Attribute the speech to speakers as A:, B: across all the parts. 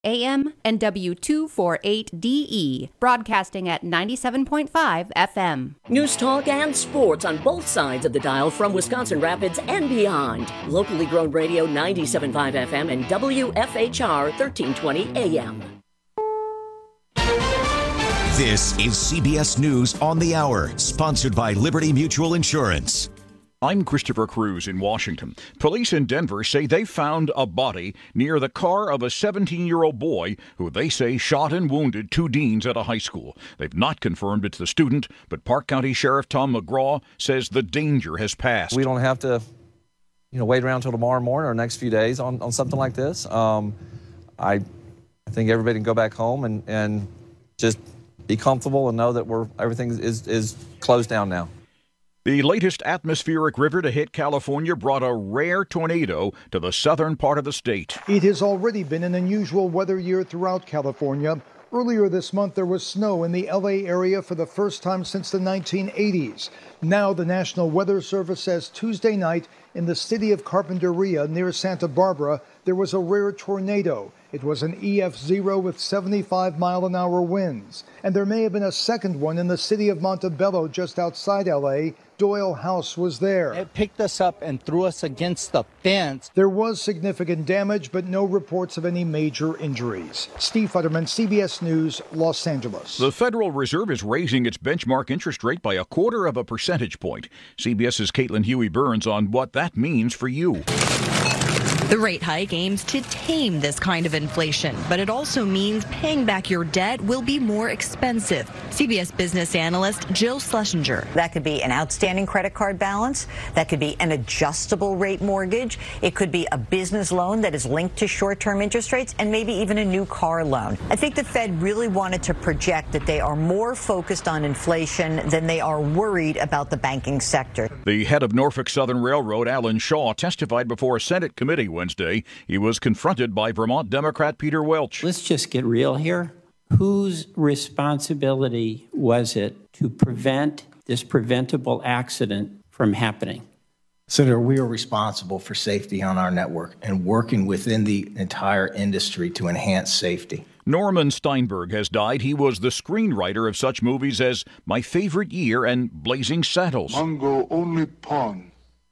A: AM and W248DE, broadcasting at 97.5 FM.
B: News talk and sports on both sides of the dial from Wisconsin Rapids and beyond. Locally grown radio 97.5 FM and WFHR 1320 AM.
C: This is CBS News on the Hour, sponsored by Liberty Mutual Insurance.
D: I'm Christopher Cruz in Washington. Police in Denver say they found a body near the car of a 17-year-old boy who they say shot and wounded two deans at a high school. They've not confirmed it's the student, but Park County Sheriff Tom McGraw says the danger has passed.
E: We don't have to, wait around until tomorrow morning or next few days on something like this. I think everybody can go back home and just be comfortable and know that everything is closed down now.
D: The latest atmospheric river to hit California brought a rare tornado to the southern part of the state.
F: It has already been an unusual weather year throughout California. Earlier this month, there was snow in the L.A. area for the first time since the 1980s. Now, the National Weather Service says Tuesday night in the city of Carpinteria near Santa Barbara, there was a rare tornado. It was an EF0 with 75-mile-an-hour winds. And there may have been a second one in the city of Montebello just outside L.A. Doyle House was there.
G: It picked us up and threw us against the fence.
F: There was significant damage, but no reports of any major injuries. Steve Futterman, CBS News, Los Angeles.
D: The Federal Reserve is raising its benchmark interest rate by 0.25 percentage point. CBS's Caitlin Huey-Burns on what that means for you.
H: The rate hike aims to tame this kind of inflation, but it also means paying back your debt will be more expensive. CBS business analyst Jill Schlesinger.
I: That could be an outstanding credit card balance. That could be an adjustable rate mortgage. It could be a business loan that is linked to short-term interest rates, and maybe even a new car loan. I think the Fed really wanted to project that they are more focused on inflation than they are worried about the banking sector.
D: The head of Norfolk Southern Railroad, Alan Shaw, testified before a Senate committee Wednesday. He was confronted by Vermont Democrat Peter Welch.
J: Let's just get real here. Whose responsibility was it to prevent this preventable accident from happening?
K: Senator, we are responsible for safety on our network and working within the entire industry to enhance safety.
D: Norman Steinberg has died. He was the screenwriter of such movies as My Favorite Year and Blazing Saddles.
L: Mongo only pawn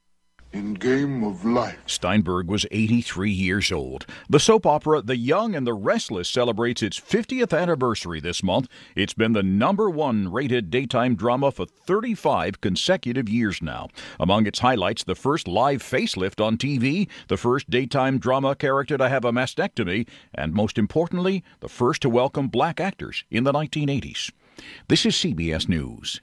L: in Game of Life.
D: Steinberg was 83 years old. The soap opera The Young and the Restless celebrates its 50th anniversary this month. It's been the #1 rated daytime drama for 35 consecutive years now. Among its highlights, the first live facelift on TV, the first daytime drama character to have a mastectomy, and most importantly, the first to welcome black actors in the 1980s. This is CBS News.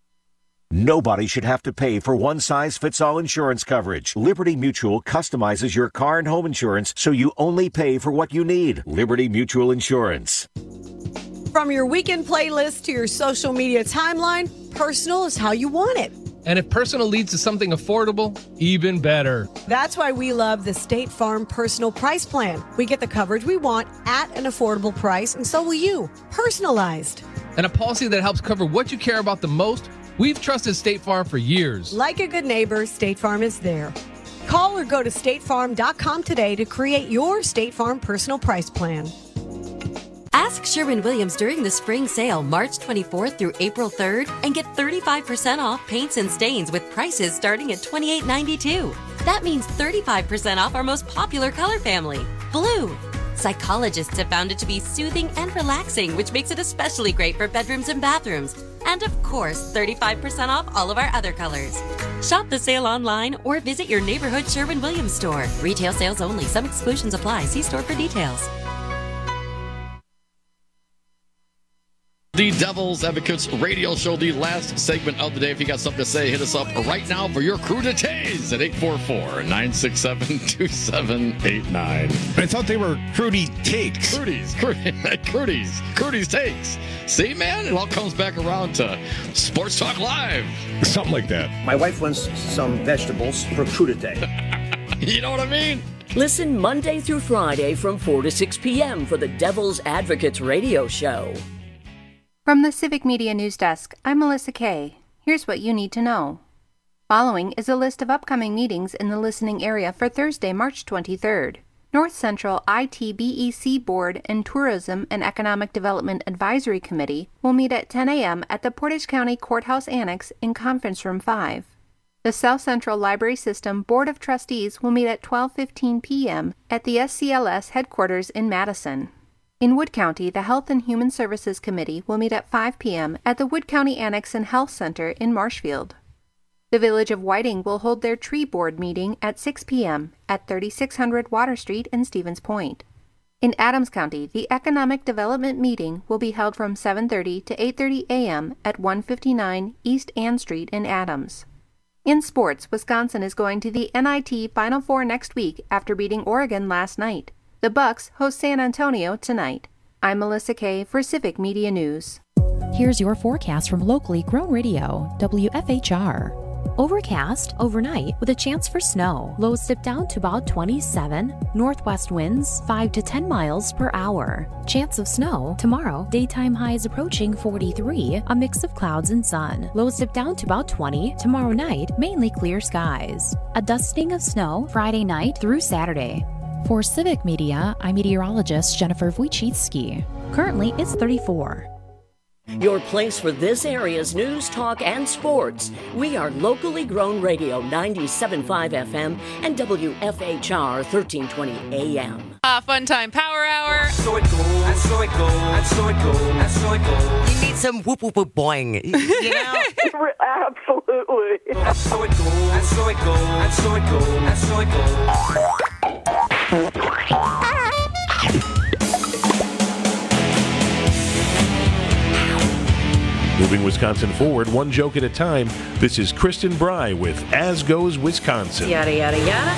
C: Nobody should have to pay for one-size-fits-all insurance coverage. Liberty Mutual customizes your car and home insurance so you only pay for what you need. Liberty Mutual Insurance.
M: From your weekend playlist to your social media timeline, personal is how you want it.
N: And if personal leads to something affordable, even better.
M: That's why we love the State Farm Personal Price Plan. We get the coverage we want at an affordable price, and so will you. Personalized.
N: And a policy that helps cover what you care about the most. We've trusted State Farm for years.
M: Like a good neighbor, State Farm is there. Call or go to statefarm.com today to create your State Farm Personal Price Plan.
O: Ask Sherwin-Williams during the spring sale, March 24th through April 3rd, and get 35% off paints and stains with prices starting at $28.92. That means 35% off our most popular color family, blue. Psychologists have found it to be soothing and relaxing, which makes it especially great for bedrooms and bathrooms. And of course, 35% off all of our other colors. Shop the sale online or visit your neighborhood Sherwin-Williams store. Retail sales only. Some exclusions apply. See store for details.
P: The Devil's Advocates radio show, the last segment of the day. If you got something to say, hit us up right now for your cruditays at 844-967-2789.
Q: I thought they were Crudy Takes.
P: Crudy's Takes. See, man, it all comes back around to Sports Talk Live.
Q: Something like that.
R: My wife wants some vegetables for crudité.
P: You know what I mean?
B: Listen Monday through Friday from 4 to 6 p.m. for the Devil's Advocates radio show.
A: From the Civic Media News Desk, I'm Melissa Kay. Here's what you need to know. Following is a list of upcoming meetings in the listening area for Thursday, March 23rd. North Central ITBEC Board and Tourism and Economic Development Advisory Committee will meet at 10 a.m. at the Portage County Courthouse Annex in Conference Room 5. The South Central Library System Board of Trustees will meet at 12:15 p.m. at the SCLS headquarters in Madison. In Wood County, the Health and Human Services Committee will meet at 5 p.m. at the Wood County Annex and Health Center in Marshfield. The Village of Whiting will hold their tree board meeting at 6 p.m. at 3600 Water Street in Stevens Point. In Adams County, the Economic Development Meeting will be held from 7:30 to 8:30 a.m. at 159 East Ann Street in Adams. In sports, Wisconsin is going to the NIT Final Four next week after beating Oregon last night. The Bucks host San Antonio tonight. I'm Melissa Kay for Civic Media News.
S: Here's your forecast from locally grown radio, WFHR. Overcast overnight with a chance for snow. Lows dip down to about 27. Northwest winds 5 to 10 miles per hour. Chance of snow tomorrow. Daytime highs approaching 43. A mix of clouds and sun. Lows dip down to about 20. Tomorrow night, mainly clear skies. A dusting of snow Friday night through Saturday. For Civic Media, I'm meteorologist Jennifer Wojcicki. Currently, it's 34.
B: Your place for this area's news, talk, and sports. We are locally grown radio 97.5 FM and WFHR 1320 AM.
T: Fun Time Power Hour.
U: So it goes, and so it goes, and so it goes, and so it goes.
V: You need some whoop whoop whoop boing. You know?
U: Absolutely. And so it goes, and so it goes, and so it goes, and so it goes.
W: Moving Wisconsin forward, one joke at a time. This is Kristen Bry with As Goes Wisconsin.
T: Yada, yada, yada.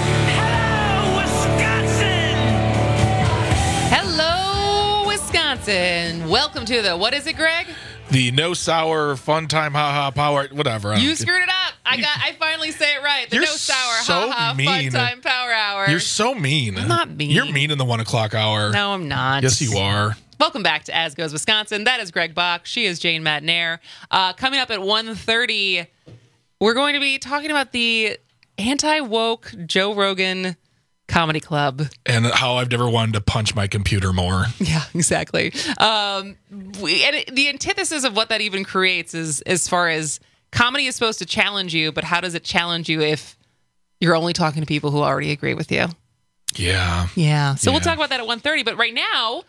T: Hello, Wisconsin. Welcome to the, what is it, Greg?
Q: The No Sour Fun Time Ha Power, whatever.
T: You screwed it up. I finally say it right. The No Sour
Q: so
T: Fun Time Power Hour.
Q: You're so mean.
T: I'm not mean.
Q: You're mean in the 1 o'clock hour.
T: No, I'm not.
Q: Yes, you are.
T: Welcome back to As Goes Wisconsin. That is Greg Bach. She is Jane Matnair. Coming up at 1:30, we're going to be talking about the anti-woke Joe Rogan Comedy Club.
Q: And how I've never wanted to punch my computer more.
T: Yeah, exactly. And the antithesis of what that even creates is, as far as comedy is supposed to challenge you, but how does it challenge you if you're only talking to people who already agree with you?
Q: Yeah.
T: Yeah. So we'll talk about that at 1:30. But right now,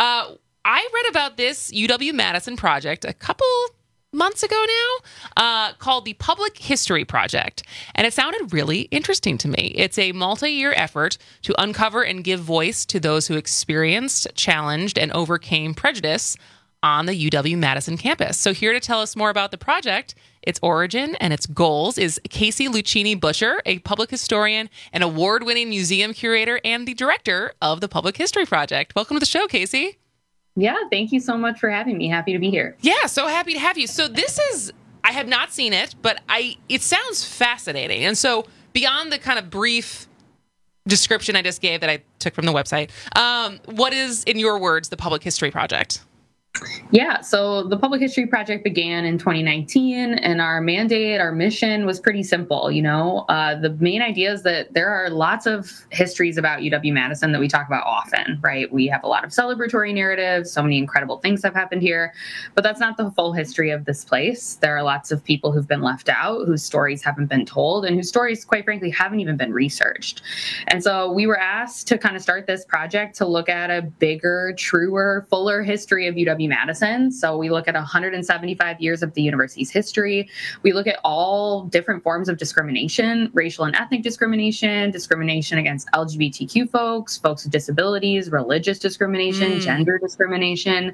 T: I read about this UW-Madison project a couple months ago now called the Public History Project. And it sounded really interesting to me. It's a multi-year effort to uncover and give voice to those who experienced, challenged, and overcame prejudice on the UW-Madison campus. So here to tell us more about the project, its origin, and its goals is Casey Lucchini-Buscher, a public historian, an award-winning museum curator, and the director of the Public History Project. Welcome to the show, Casey.
X: Yeah, thank you so much for having me. Happy to be here.
T: Yeah, so happy to have you. So this is, I have not seen it, but it sounds fascinating. And so beyond the kind of brief description I just gave that I took from the website, what is, in your words, the Public History Project?
X: Yeah, so the Public History Project began in 2019, and our mandate, our mission was pretty simple. You know, the main idea is that there are lots of histories about UW-Madison that we talk about often, right? We have a lot of celebratory narratives, so many incredible things have happened here, but that's not the full history of this place. There are lots of people who've been left out, whose stories haven't been told, and whose stories, quite frankly, haven't even been researched. And so we were asked to kind of start this project to look at a bigger, truer, fuller history of UW-Madison. So we look at 175 years of the university's history. We look at all different forms of discrimination, racial and ethnic discrimination, discrimination against LGBTQ folks, folks with disabilities, religious discrimination, gender discrimination.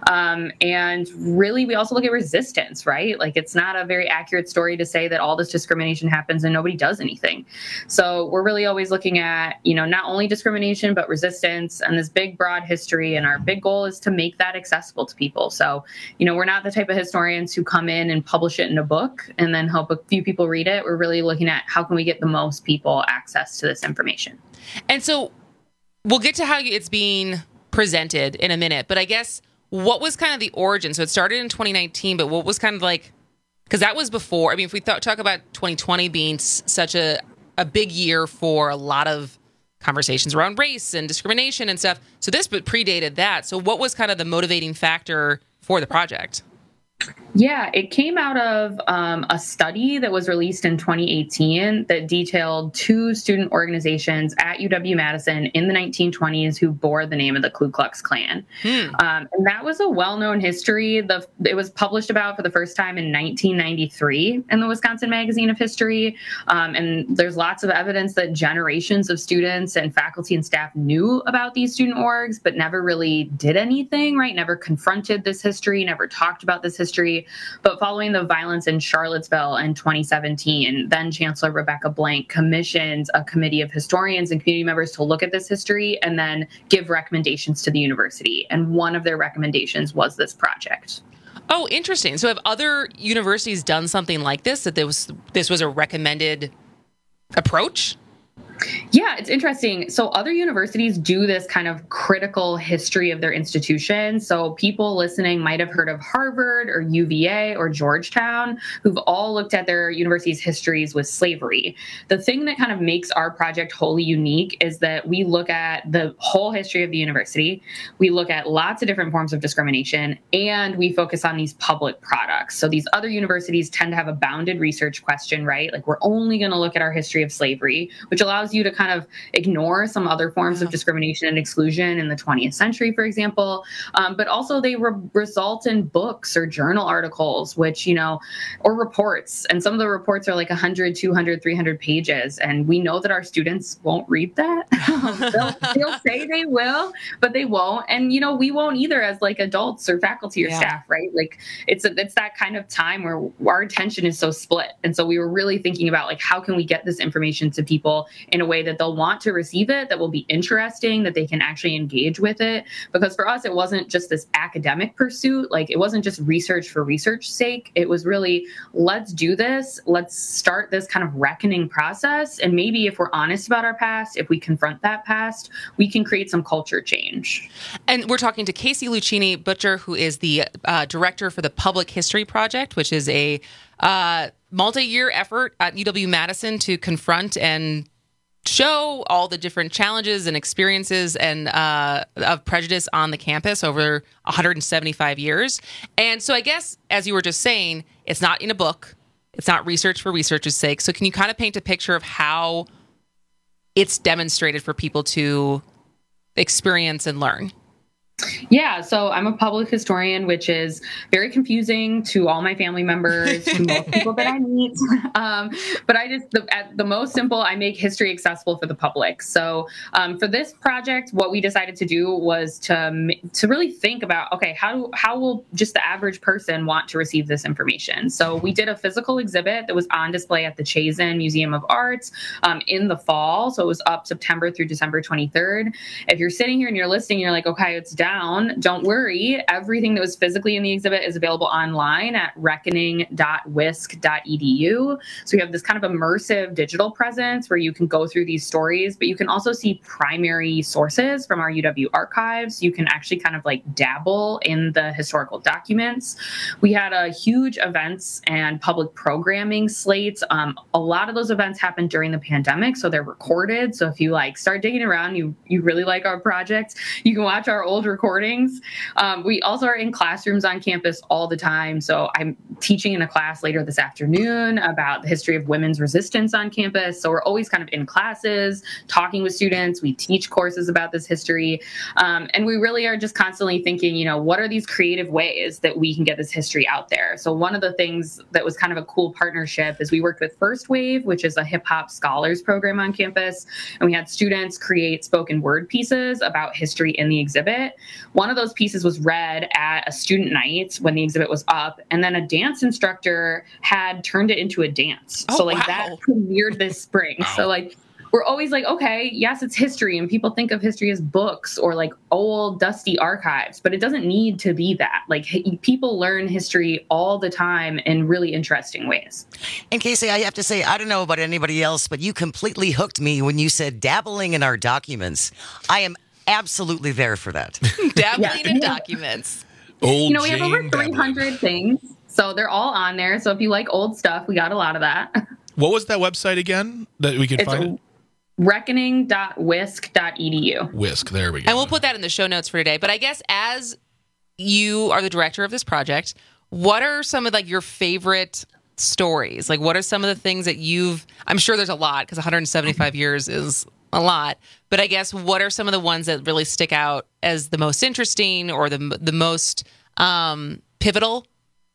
X: And really, we also look at resistance, right? Like, it's not a very accurate story to say that all this discrimination happens and nobody does anything. So we're really always looking at, you know, not only discrimination, but resistance and this big, broad history. And our big goal is to make that accessible to people. So, you know, we're not the type of historians who come in and publish it in a book and then help a few people read it. We're really looking at how can we get the most people access to this information.
T: And so we'll get to how it's being presented in a minute, but I guess what was kind of the origin? So it started in 2019, but what was kind of like, because that was before, I mean, if we talk about 2020 being such a big year for a lot of conversations around race and discrimination and stuff. So this predated that. So what was kind of the motivating factor for the project?
X: Yeah, it came out of a study that was released in 2018 that detailed 2 student organizations at UW-Madison in the 1920s who bore the name of the Ku Klux Klan. And that was a well-known history. It was published about for the first time in 1993 in the Wisconsin Magazine of History. And there's lots of evidence that generations of students and faculty and staff knew about these student orgs, but never really did anything, right? Never confronted this history, never talked about this history. But following the violence in Charlottesville in 2017, then Chancellor Rebecca Blank commissioned a committee of historians and community members to look at this history and then give recommendations to the university. And one of their recommendations was this project.
T: Oh, interesting. So have other universities done something like this, that this was a recommended approach?
X: Yeah, it's interesting. So other universities do this kind of critical history of their institution. So people listening might have heard of Harvard or UVA or Georgetown, who've all looked at their university's histories with slavery. The thing that kind of makes our project wholly unique is that we look at the whole history of the university. We look at lots of different forms of discrimination, and we focus on these public products. So these other universities tend to have a bounded research question, right? Like, we're only going to look at our history of slavery, which allows you to kind of ignore some other forms of discrimination and exclusion in the 20th century, for example. But also they result in books or journal articles, which, or reports. And some of the reports are like 100, 200, 300 pages. And we know that our students won't read that. They'll say they will, but they won't. And, we won't either as like adults or faculty or staff, right? Like it's that kind of time where our attention is so split. And so we were really thinking about like, how can we get this information to people in a way that they'll want to receive it, that will be interesting, that they can actually engage with it. Because for us, it wasn't just this academic pursuit. Like, it wasn't just research for research's sake. It was really, let's do this. Let's start this kind of reckoning process. And maybe if we're honest about our past, if we confront that past, we can create some culture change.
T: And we're talking to Casey Lucchini Butcher, who is the director for the Public History Project, which is a multi-year effort at UW-Madison to confront and show all the different challenges and experiences and of prejudice on the campus over 175 years. And so I guess, as you were just saying, it's not in a book. It's not research for research's sake. So can you kind of paint a picture of how it's demonstrated for people to experience and learn?
X: Yeah, so I'm a public historian, which is very confusing to all my family members, to most people that I meet. But at the most simple, I make history accessible for the public. So for this project, what we decided to do was to really think about, okay, how will just the average person want to receive this information? So we did a physical exhibit that was on display at the Chazen Museum of Arts in the fall. So it was up September through December 23rd. If you're sitting here and you're listening, you're like, okay, it's down. Don't worry. Everything that was physically in the exhibit is available online at reckoning.wisc.edu. So you have this kind of immersive digital presence where you can go through these stories, but you can also see primary sources from our UW archives. You can actually kind of like dabble in the historical documents. We had a huge events and public programming slate. A lot of those events happened during the pandemic, so they're recorded. So if you start digging around, you really like our project, you can watch our old recordings. We also are in classrooms on campus all the time. So I'm teaching in a class later this afternoon about the history of women's resistance on campus. So we're always kind of in classes, talking with students. We teach courses about this history. And we really are just constantly thinking, what are these creative ways that we can get this history out there? So one of the things that was kind of a cool partnership is we worked with First Wave, which is a hip hop scholars program on campus. And we had students create spoken word pieces about history in the exhibit. One of those pieces was read at a student night when the exhibit was up, and then a dance instructor had turned it into a dance.
T: Oh,
X: so
T: wow.
X: That premiered this spring. Wow. So we're always like, okay, yes, it's history, and people think of history as books or old dusty archives, but it doesn't need to be that. People learn history all the time in really interesting ways.
V: And Casey, I have to say, I don't know about anybody else, but you completely hooked me when you said dabbling in our documents. I am absolutely there for that.
T: Dabbling in documents.
X: We have over 300 things, so they're all on there. So if you like old stuff, we got a lot of that.
Q: What was that website again that we could find?
X: reckoning.wisc.edu.
Q: Wisc, there we go.
T: And we'll put that in the show notes for today. But I guess as you are the director of this project, what are some of like your favorite stories? Like, what are some of the things that I'm sure there's a lot because 175 years is a lot. But I guess what are some of the ones that really stick out as the most interesting or the most pivotal?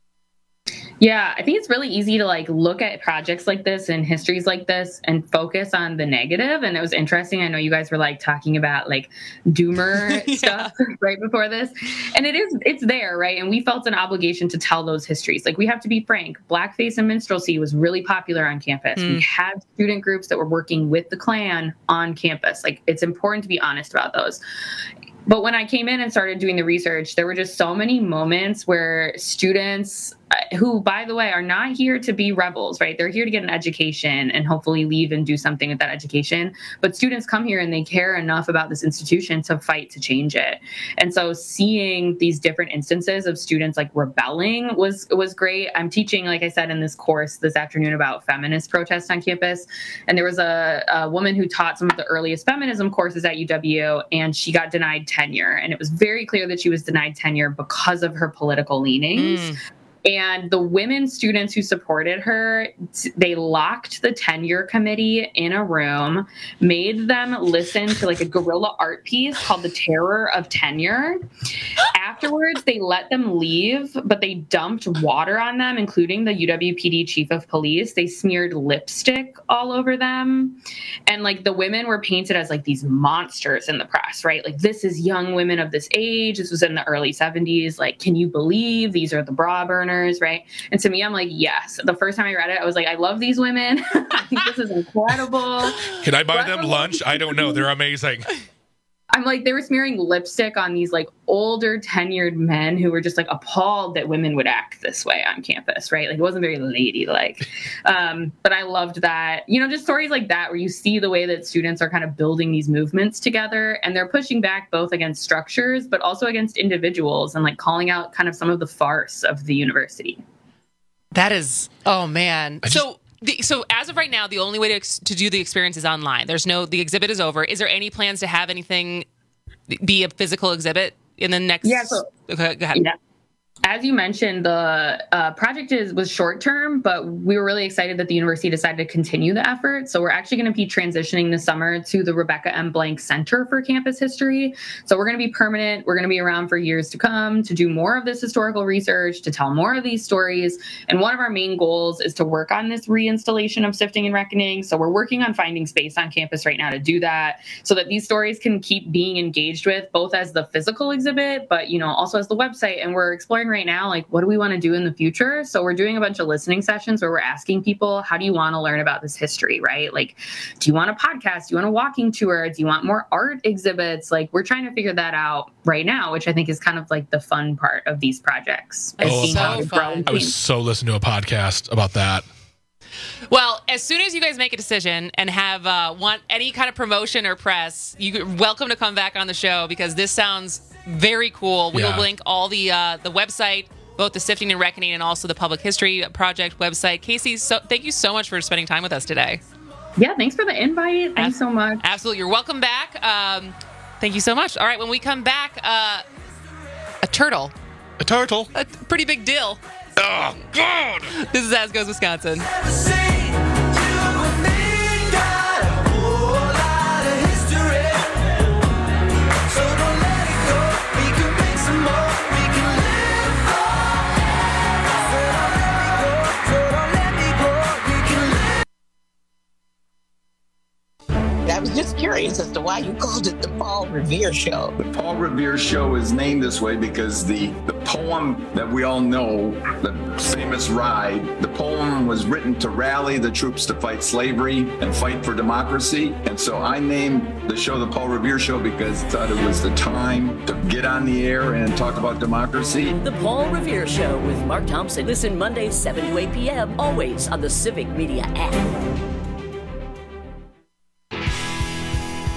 X: Yeah, I think it's really easy to like look at projects like this and histories like this and focus on the negative. And it was interesting. I know you guys were like talking about like doomer stuff right before this. And it's there, right? And we felt an obligation to tell those histories. Like we have to be frank. Blackface and minstrelsy was really popular on campus. We had student groups that were working with the Klan on campus. Like it's important to be honest about those. But when I came in and started doing the research, there were just so many moments where students who, by the way, are not here to be rebels, right? They're here to get an education and hopefully leave and do something with that education. But students come here and they care enough about this institution to fight to change it. And so seeing these different instances of students like rebelling was great. I'm teaching, like I said, in this course this afternoon about feminist protests on campus. And there was a woman who taught some of the earliest feminism courses at UW, and she got denied tenure. And it was very clear that she was denied tenure because of her political leanings. And the women students who supported her, they locked the tenure committee in a room, made them listen to like a guerrilla art piece called The Terror of Tenure. Afterwards, they let them leave, but they dumped water on them, including the UWPD chief of police. They smeared lipstick all over them. And like the women were painted as like these monsters in the press, right? Like this is young women of this age. This was in the early 70s. Like, can you believe these are the bra burners, right? And to me, I'm like, yes. The first time I read it, I was like, I love these women. I think this is incredible.
Q: Can I buy them lunch? I don't know. They're amazing.
X: I'm like, they were smearing lipstick on these like older tenured men who were just like appalled that women would act this way on campus, right? Like it wasn't very ladylike. But I loved that, you know, just stories like that where you see the way that students are kind of building these movements together and they're pushing back both against structures, but also against individuals and like calling out kind of some of the farce of the university.
T: That is, oh man. So as of right now, the only way to do the experience is online. The exhibit is over. Is there any plans to have anything be a physical exhibit in the next?
X: Yeah.
T: Okay, go ahead.
X: Yeah. As you mentioned, the project was short term, but we were really excited that the university decided to continue the effort. So we're actually going to be transitioning this summer to the Rebecca M. Blank Center for Campus History. So we're going to be permanent. We're going to be around for years to come to do more of this historical research, to tell more of these stories. And one of our main goals is to work on this reinstallation of Sifting and Reckoning. So we're working on finding space on campus right now to do that so that these stories can keep being engaged with both as the physical exhibit, but, you know, also as the website. And we're exploring right now, like, what do we want to do in the future? So we're doing a bunch of listening sessions where we're asking people, how do you want to learn about this history, right? Like, do you want a podcast? Do you want a walking tour? Do you want more art exhibits? Like, we're trying to figure that out right now, which I think is kind of like the fun part of these projects.
Q: I was so listening to a podcast about that.
T: Well, as soon as you guys make a decision and have want any kind of promotion or press, you're welcome to come back on the show because this sounds very cool. We will link all the website, both the Sifting and Reckoning and also the Public History Project website. Casey, thank you so much for spending time with us today.
X: Yeah, thanks for the invite. Thanks so much.
T: Absolutely. You're welcome back. Thank you so much. All right, when we come back, a turtle.
Q: A turtle?
T: A pretty big deal.
Q: Oh, God!
T: This is As Goes Wisconsin.
E: I was just curious as to why you called it the Paul Revere Show.
F: The Paul Revere Show is named this way because the poem that we all know, the famous Ride, the poem was written to rally the troops to fight slavery and fight for democracy. And so I named the show the Paul Revere Show because I thought it was the time to get on the air and talk about democracy.
B: The Paul Revere Show with Mark Thompson. Listen Mondays 7 to 8 p.m. always on the Civic Media app.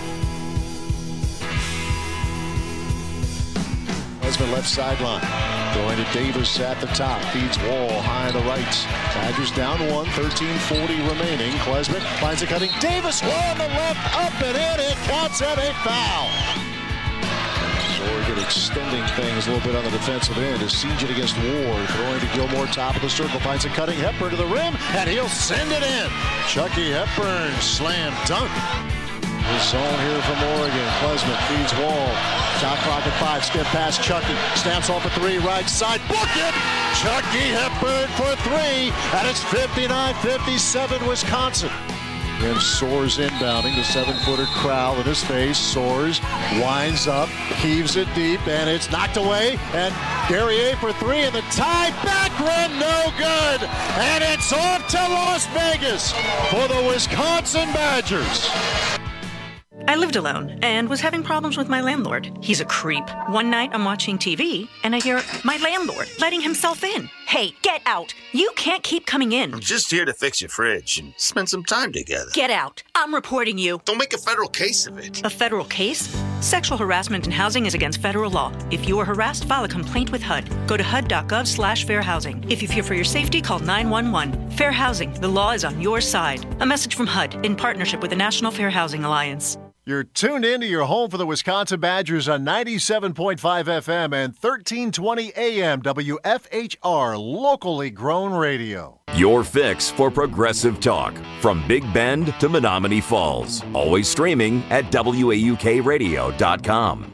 G: Left sideline. Going to Davis at the top. Feeds Wall high to the right. Badgers down 1. 13:40 remaining. Klesmit finds a cutting. Davis Wall on the left. Up and in. It counts and a foul. Oregon extending things a little bit on the defensive end as siege it against Ward. Throwing to Gilmore, top of the circle, finds a cutting Hepburn to the rim, and he'll send it in. Chucky Hepburn, slam dunk. The zone here from Oregon. Klesmit feeds Wall. Shot clock at 5. Skip past Chucky. Stamps off a 3. Right side. Book it! Chucky Hepburn for 3. And it's 59-57 Wisconsin. And Soares inbounding. The 7-footer Crowell in his face. Soares winds up, heaves it deep, and it's knocked away. And Guerrier for 3, and the tie back rim, no good. And it's off to Las Vegas for the Wisconsin Badgers.
H: I lived alone and was having problems with my landlord. He's a creep. One night I'm watching TV and I hear my landlord letting himself in. Hey, get out. You can't keep coming in.
I: I'm just here to fix your fridge and spend some time together.
H: Get out. I'm reporting you.
I: Don't make a federal case of it.
H: A federal case? Sexual harassment in housing is against federal law. If you are harassed, file a complaint with HUD. Go to HUD.gov/fair housing. If you fear for your safety, call 911. Fair housing. The law is on your side. A message from HUD in partnership with the National Fair Housing Alliance.
G: You're tuned into your home for the Wisconsin Badgers on 97.5 FM and 1320 AM WFHR, locally grown radio.
J: Your fix for progressive talk from Big Bend to Menominee Falls. Always streaming at WAUKradio.com.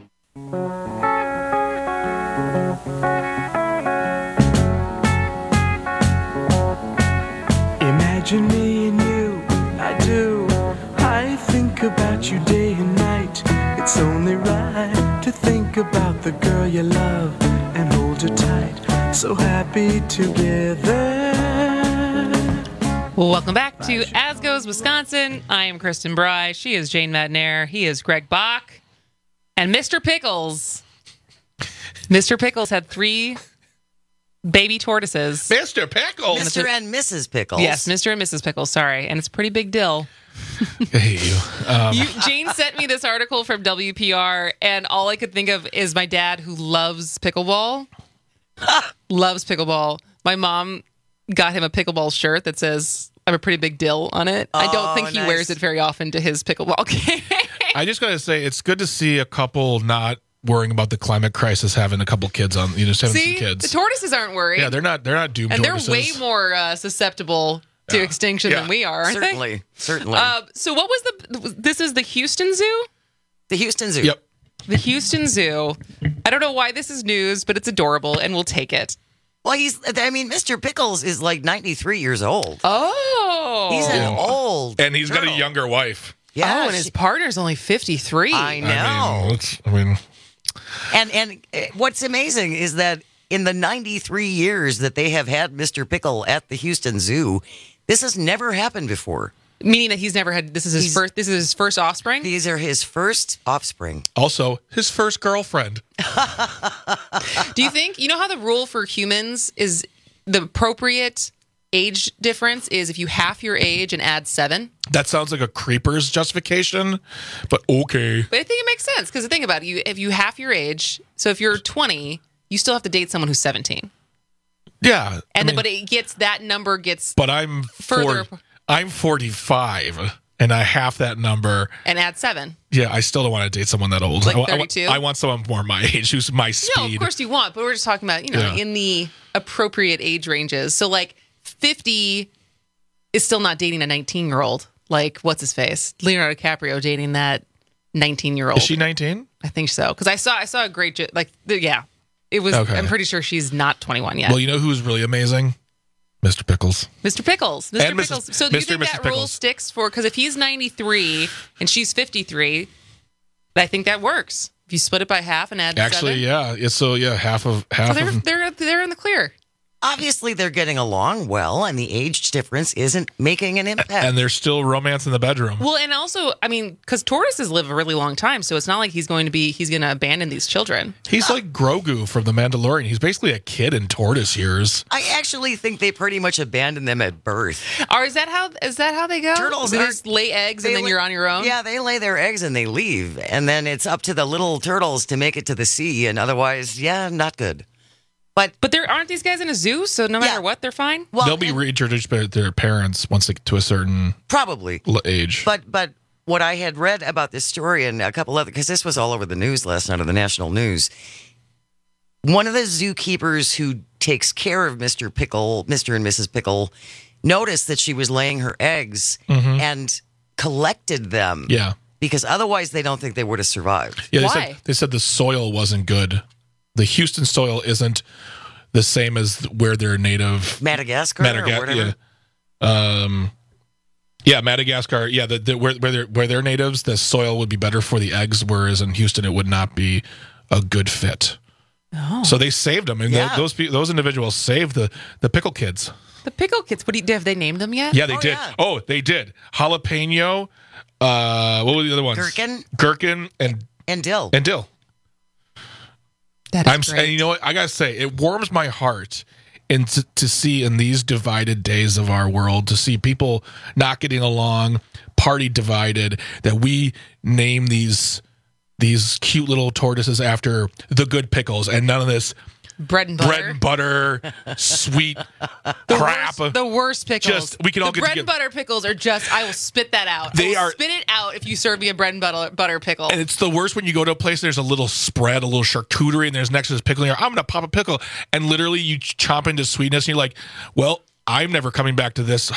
Y: Imagine me and you, I do. I think about you day and night. It's only right to think about the girl you love and hold her tight. So happy together.
T: Welcome back to As Goes Wisconsin. I am Kristen Bry. She is Jane Madnair. He is Greg Bach. And Mr. Pickles. Mr. Pickles had 3 baby tortoises.
Q: Mr. Pickles?
V: Mr. and Mrs. Pickles.
T: Yes, Mr. and Mrs. Pickles, sorry. And it's a pretty big deal.
Q: I hate you.
T: Jane sent me this article from WPR, and all I could think of is my dad, who loves pickleball. Loves pickleball. My mom got him a pickleball shirt that says, "I'm a pretty big dill" on it. I don't think he wears it very often to his pickleball game.
Q: I just got to say, it's good to see a couple not worrying about the climate crisis, having a couple kids on, having some kids.
T: The tortoises aren't worried.
Q: Yeah, they're not doomed
T: and
Q: tortoises.
T: And they're way more susceptible to extinction than we are, aren't they?
V: Certainly.
T: So what was this is the Houston Zoo?
V: The Houston Zoo.
Q: Yep.
T: The Houston Zoo. I don't know why this is news, but it's adorable, and we'll take it.
V: Well, Mr. Pickles is like 93 years old.
T: Oh.
V: He's an old
Q: And he's got
V: turtle.
Q: a younger wife.
V: Yeah,
T: and his partner's only 53.
V: I know.
Q: I mean,
V: And what's amazing is that in the 93 years that they have had Mr. Pickle at the Houston Zoo, this has never happened before.
T: Meaning that he's never had. This is his first offspring.
V: These are his first offspring.
Q: Also, his first girlfriend.
T: Do you think how the rule for humans is the appropriate age difference is if you half your age and add 7?
Q: That sounds like a creeper's justification, but okay.
T: But I think it makes sense because think about it. If you half your age, so if you're 20, you still have to date someone who's 17.
Q: Yeah,
T: but that number gets.
Q: But I'm
T: further.
Q: I'm 45, and I half that number.
T: And add 7.
Q: Yeah, I still don't want to date someone that old.
T: Like 32?
Q: I want someone more my age, who's my speed.
T: No, of course you want, but we're just talking about, in the appropriate age ranges. So, 50 is still not dating a 19-year-old. Like, what's his face? Leonardo DiCaprio dating that 19-year-old.
Q: Is she 19?
T: I think so. Because I saw a great, it was, okay. I'm pretty sure she's not 21 yet.
Q: Well, you know who's really amazing? Mr. Pickles.
T: Mr. Pickles.
Q: And
T: Pickles. So do you think that rule sticks for, because if he's 93 and she's 53, I think that works. If you split it by half and add 7.
Q: Yeah. Half of.
T: They're in the clear.
V: Obviously, they're getting along well, and the age difference isn't making an impact.
Q: And there's still romance in the bedroom.
T: Well, and also, because tortoises live a really long time, so it's not like he's going to abandon these children.
Q: He's like Grogu from The Mandalorian. He's basically a kid in tortoise years.
V: I actually think they pretty much abandon them at birth.
T: Or is that how they go?
V: Turtles
T: just lay eggs and then you're on your own?
V: Yeah, they lay their eggs and they leave. And then it's up to the little turtles to make it to the sea, and otherwise, not good. But
T: aren't these guys in a zoo? So no matter what, they're fine.
V: Well,
Q: they'll be reintroduced by their parents once they get to a certain age.
V: But what I had read about this story and a couple other, because this was all over the news last night on the national news. One of the zookeepers who takes care of Mr. and Mrs. Pickle noticed that she was laying her eggs and collected them.
Q: Yeah.
V: Because otherwise they don't think they would have survived.
Q: Yeah,
V: Why?
Q: They said the soil wasn't good. The Houston soil isn't the same as where they're native.
V: Madagascar or whatever?
Q: Yeah, Madagascar. Yeah, where they're natives, the soil would be better for the eggs, whereas in Houston it would not be a good fit.
T: Oh.
Q: So they saved them, and those individuals saved the pickle kids.
T: The pickle kids. Have they named them yet?
Q: Yeah, they did. Yeah. Oh, they did. Jalapeno. What were the other ones? Gherkin, and
V: dill.
T: That is great.
Q: And you know what? I gotta say, it warms my heart, and to see in these divided days of our world, to see people not getting along, party divided, that we name these cute little tortoises after the good pickles, and none of this
T: bread and
Q: butter, sweet crap.
T: The worst pickles.
Q: We can all get
T: bread and butter pickles are just. I will spit that out. Spit it out if you serve me a bread and butter pickle.
Q: And it's the worst when you go to a place. There's a little spread, a little charcuterie, and there's next to this pickle. And I'm gonna pop a pickle, and literally you chomp into sweetness, and you're like, well, I'm never coming back to this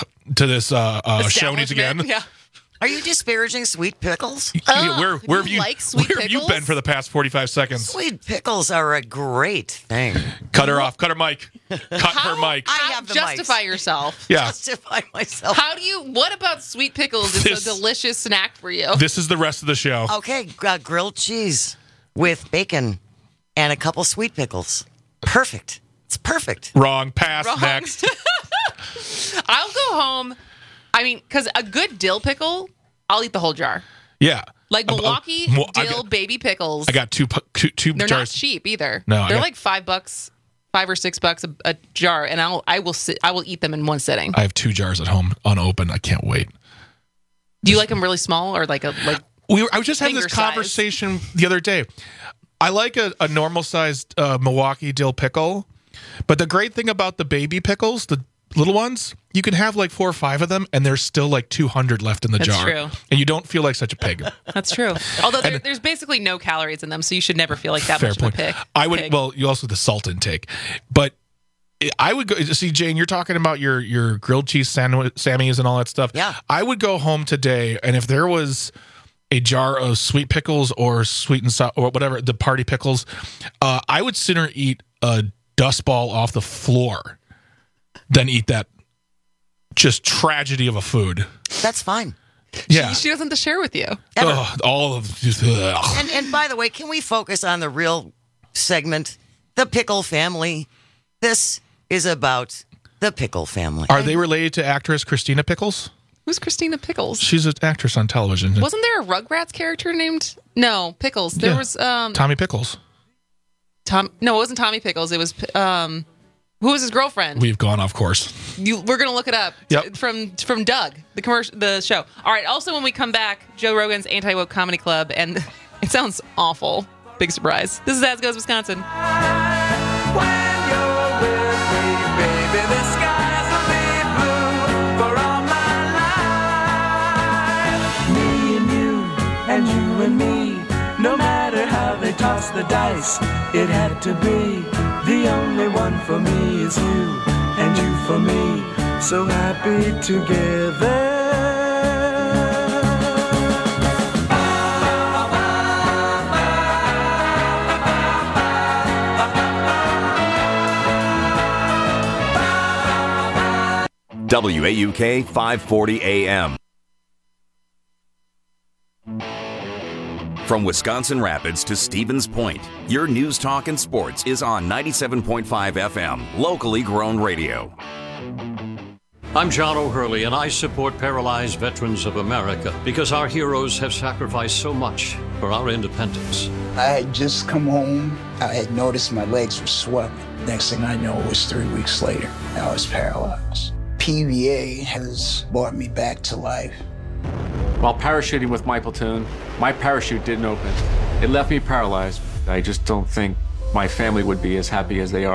Q: Shoney's again.
T: Yeah.
V: Are you disparaging sweet pickles?
Q: Where have you been for the past 45 seconds?
V: Sweet pickles are a great thing.
Q: Cut her off. Cut her mic. Cut her mic.
V: I have the
T: justify yourself.
Q: Yeah.
V: Justify myself.
T: What about sweet pickles is a delicious snack for you?
Q: This is the rest of the show.
V: Okay, grilled cheese with bacon and a couple sweet pickles. Perfect. It's perfect.
Q: Wrong. Pass.
T: Wrong.
Q: Next.
T: I'll go home. I mean, because a good dill pickle, I'll eat the whole jar.
Q: Yeah.
T: Like Milwaukee dill baby pickles.
Q: I got two
T: They're
Q: jars.
T: not cheap either.
Q: No,
T: they're like $5, $5 or $6 a jar, and I will eat them in one sitting.
Q: I have 2 jars at home unopened. I can't wait.
T: Do you like them really small or like? I
Q: was just having this conversation the other day. I like a normal sized Milwaukee dill pickle, but the great thing about the baby pickles, the little ones, you can have like 4 or 5 of them, and there's still like 200 left in the jar.
T: That's true.
Q: And you don't feel like such a pig.
T: That's true. Although there's basically no calories in them, so you should never feel like that
Q: Fair
T: much
Q: point.
T: of a pig.
Q: I would. Well, you also have the salt intake, but I would go see Jane. You're talking about your grilled cheese Sammys and all that stuff.
V: Yeah.
Q: I would go home today, and if there was a jar of sweet pickles or sweet and sour or whatever, the party pickles, I would sooner eat a dust ball off the floor than eat that just tragedy of a food.
V: That's fine.
Q: Yeah.
T: She doesn't have to share with you.
Q: All of just,
V: and by the way, can we focus on the real segment, the Pickle family? This is about the Pickle family.
Q: Are they related to actress Christina Pickles?
T: Who's Christina Pickles?
Q: She's an actress on television.
T: Wasn't there a Rugrats character named? No, Pickles. There was
Q: Tommy Pickles.
T: No, it wasn't Tommy Pickles. It was who was his girlfriend?
Q: We've gone off course.
T: We're gonna look it up.
Q: Yep.
T: From Doug, the show. All right. Also, when we come back, Joe Rogan's Anti-Woke Comedy Club, and it sounds awful. Big surprise. This is As Goes Wisconsin.
Y: And you and me, no matter how they toss the dice, it had to be. The only one for me is you, and you for me, so happy together.
J: WAUK 540 AM. From Wisconsin Rapids to Stevens Point, your news, talk, and sports is on 97.5 FM, locally grown radio.
C: I'm John O'Hurley, and I support Paralyzed Veterans of America because our heroes have sacrificed so much for our independence.
D: I had just come home. I had noticed my legs were swelling. Next thing I know, it was 3 weeks later. I was paralyzed. PVA has brought me back to life.
K: While parachuting with my platoon, my parachute didn't open. It left me paralyzed. I just don't think my family would be as happy as they are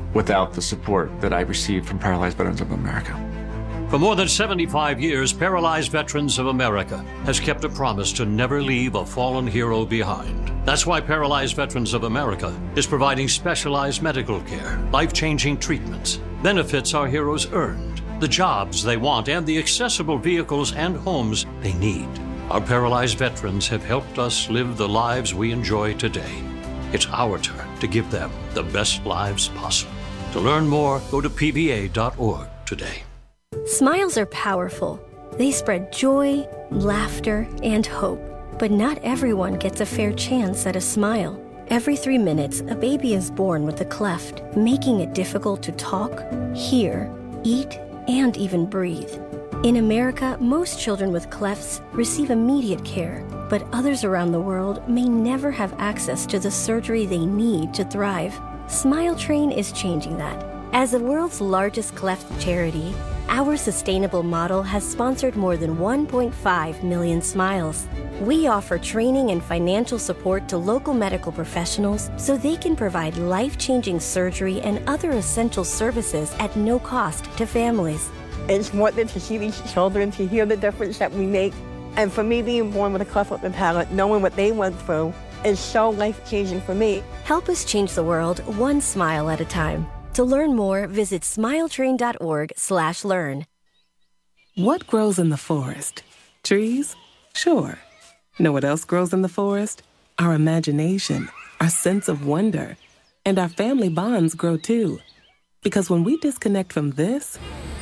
K: without the support that I received from Paralyzed Veterans of America.
C: For more than 75 years, Paralyzed Veterans of America has kept a promise to never leave a fallen hero behind. That's why Paralyzed Veterans of America is providing specialized medical care, life-changing treatments, benefits our heroes earned, the jobs they want, and the accessible vehicles and homes they need. Our paralyzed veterans have helped us live the lives we enjoy today. It's our turn to give them the best lives possible. To learn more, go to pva.org today.
L: Smiles are powerful. They spread joy, laughter, and hope. But not everyone gets a fair chance at a smile. Every 3 minutes, a baby is born with a cleft, making it difficult to talk, hear, eat, and even breathe. In America, most children with clefts receive immediate care, but others around the world may never have access to the surgery they need to thrive. Smile Train is changing that. As the world's largest cleft charity, our sustainable model has sponsored more than 1.5 million smiles. We offer training and financial support to local medical professionals so they can provide life-changing surgery and other essential services at no cost to families.
M: It's more than to see these children, to hear the difference that we make. And for me, being born with a cleft lip and palate, knowing what they went through, is so life-changing for me.
L: Help us change the world one smile at a time. To learn more, visit smiletrain.org/learn.
N: What grows in the forest? Trees? Sure. Know what else grows in the forest? Our imagination, our sense of wonder, and our family bonds grow too. Because when we disconnect from this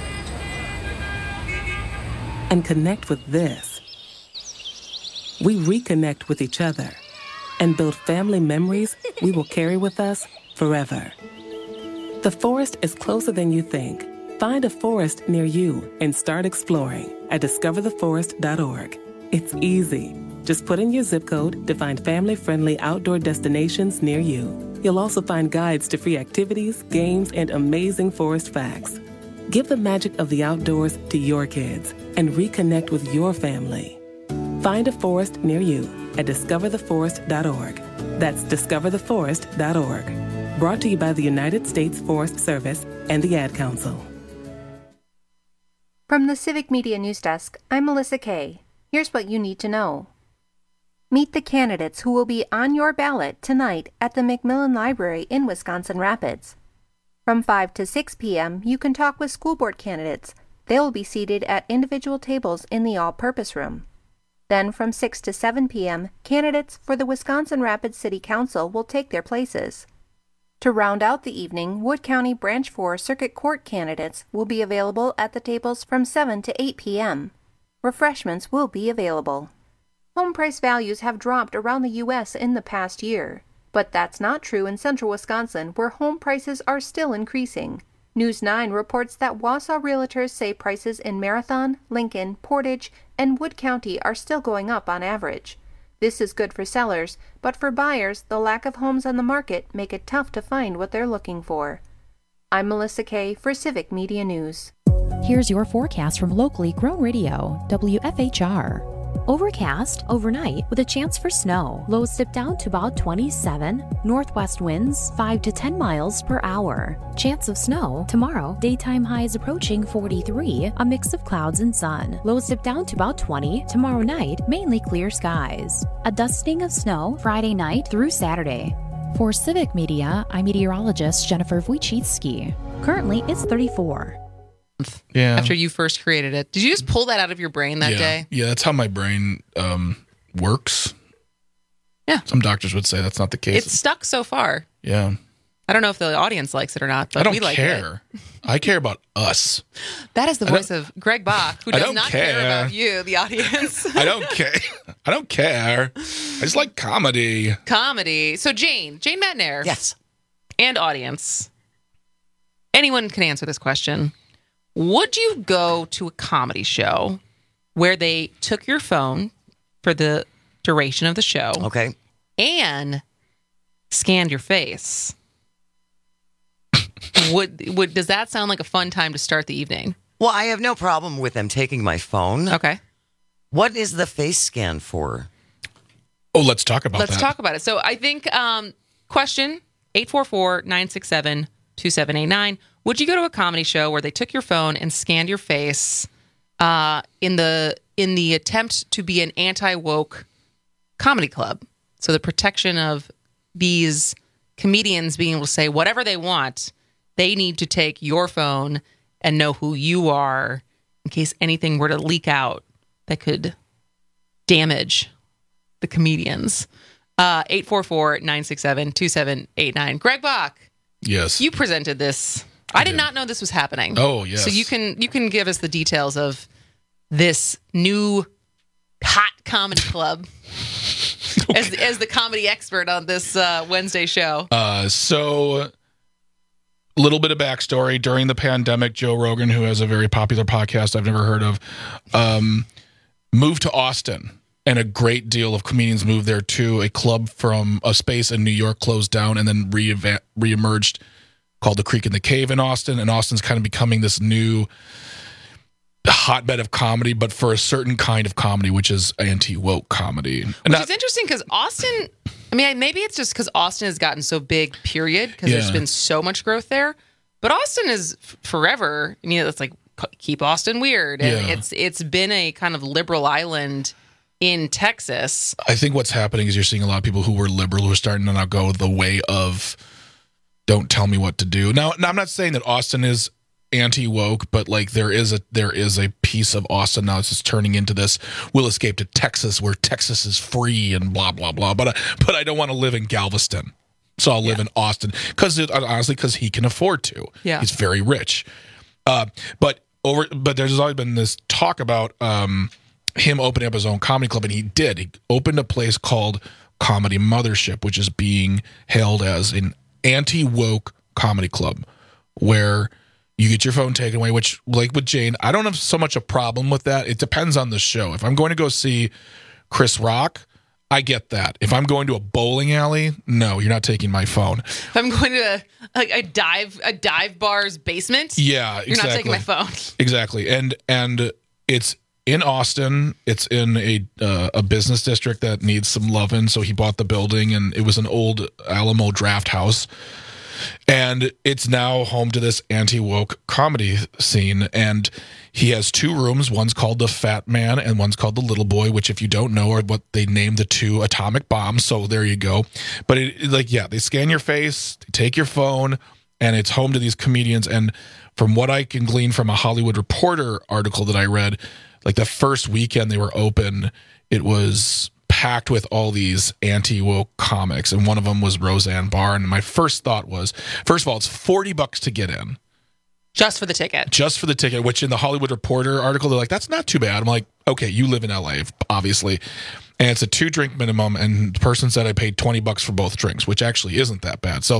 N: and connect with this, we reconnect with each other and build family memories we will carry with us forever. The forest is closer than you think. Find a forest near you and start exploring at discovertheforest.org. It's easy. Just put in your zip code to find family-friendly outdoor destinations near you. You'll also find guides to free activities, games, and amazing forest facts. Give the magic of the outdoors to your kids and reconnect with your family. Find a forest near you at discovertheforest.org. That's discovertheforest.org. Brought to you by the United States Forest Service and the Ad Council.
A: From the Civic Media News Desk, I'm Melissa Kay. Here's what you need to know. Meet the candidates who will be on your ballot tonight at the Macmillan Library in Wisconsin Rapids. From 5 to 6 p.m., you can talk with school board candidates. They'll be seated at individual tables in the all-purpose room. Then from 6 to 7 p.m., candidates for the Wisconsin Rapids City Council will take their places. To round out the evening, Wood County Branch 4 Circuit Court candidates will be available at the tables from 7 to 8 p.m. Refreshments will be available. Home price values have dropped around the U.S. in the past year, but that's not true in central Wisconsin, where home prices are still increasing. News 9 reports that Wausau realtors say prices in Marathon, Lincoln, Portage, and Wood County are still going up on average. This is good for sellers, but for buyers, the lack of homes on the market make it tough to find what they're looking for. I'm Melissa Kay for Civic Media News.
S: Here's your forecast from locally grown radio, WFHR. Overcast overnight with a chance for snow. Lows dip down to about 27. Northwest winds 5 to 10 miles per hour. Chance of snow tomorrow. Daytime highs approaching 43. A mix of clouds and sun. Lows dip down to about 20. Tomorrow night, mainly clear skies. A dusting of snow Friday night through Saturday. For Civic Media, I'm meteorologist Jennifer Wojcicki. Currently, it's 34.
O: Yeah.
T: After you first created it. Did you just pull that out of your brain that day?
O: Yeah, that's how my brain works.
T: Yeah.
O: Some doctors would say that's not the case.
T: It's stuck so far.
O: Yeah.
T: I don't know if the audience likes it or not, but
O: I don't
T: we like
O: care.
T: it.
O: I care about us.
T: That is the voice of Greg Bach, who does not care about you, the audience.
O: I don't care. I don't care. I just like comedy.
T: Comedy. So Jane Matnair.
V: Yes.
T: And audience. Anyone can answer this question. Would you go to a comedy show where they took your phone for the duration of the show?
V: Okay.
T: And scanned your face? Does that sound like a fun time to start the evening?
V: Well, I have no problem with them taking my phone.
T: Okay.
V: What is the face scan for?
O: Oh, let's talk about that.
T: Let's talk about it. So I think question 844-967 2789. Would you go to a comedy show where they took your phone and scanned your face in the attempt to be an anti-woke comedy club? So the protection of these comedians being able to say whatever they want, they need to take your phone and know who you are in case anything were to leak out that could damage the comedians. 844-967-2789. Greg Bach.
Q: Yes.
T: You presented this. I did not know this was happening.
Q: Oh, yes.
T: So you can give us the details of this new hot comedy club as the comedy expert on this Wednesday show.
Q: So a little bit of backstory. During the pandemic, Joe Rogan, who has a very popular podcast I've never heard of, moved to Austin. And a great deal of comedians moved there too. A club from a space in New York closed down and then reemerged called The Creek and the Cave in Austin. And Austin's kind of becoming this new hotbed of comedy, but for a certain kind of comedy, which is anti-woke comedy.
T: Which is interesting because Austin, I mean, maybe it's just because Austin has gotten so big, period, because there's been so much growth there. But Austin is forever, I mean, it's like, keep Austin weird. And it's been a kind of liberal island in Texas.
Q: I think what's happening is you're seeing a lot of people who were liberal who are starting to now go the way of don't tell me what to do. Now I'm not saying that Austin is anti-woke, but like there is a piece of Austin now that's just turning into this, we'll escape to Texas where Texas is free and blah, blah, blah. But I don't want to live in Galveston. So I'll live in Austin because he can afford to.
T: Yeah.
Q: He's very rich. But there's always been this talk about him opening up his own comedy club, and he did. He opened a place called Comedy Mothership, which is being hailed as an anti-woke comedy club where you get your phone taken away, which, like with Jane, I don't have so much a problem with that. It depends on the show. If I'm going to go see Chris Rock, I get that. If I'm going to a bowling alley, no, you're not taking my phone.
T: If I'm going to a dive bar's basement,
Q: yeah, exactly.
T: You're not taking my phone.
Q: Exactly. And it's in Austin. It's in a business district that needs some loving. So he bought the building, and it was an old Alamo draft house. And it's now home to this anti-woke comedy scene. And he has two rooms. One's called the Fat Man and one's called the Little Boy, which if you don't know are what they named the two atomic bombs. So there you go. But they scan your face, they take your phone, and it's home to these comedians. And from what I can glean from a Hollywood Reporter article that I read, like the first weekend they were open, it was packed with all these anti-woke comics, and one of them was Roseanne Barr. And my first thought was, first of all, it's $40 to get in.
T: Just for the ticket. Which in the Hollywood Reporter article, they're like, that's not too bad. I'm like, okay, you live in LA, obviously. And it's a 2-drink minimum, and the person said I paid $20 for both drinks, which actually isn't that bad. So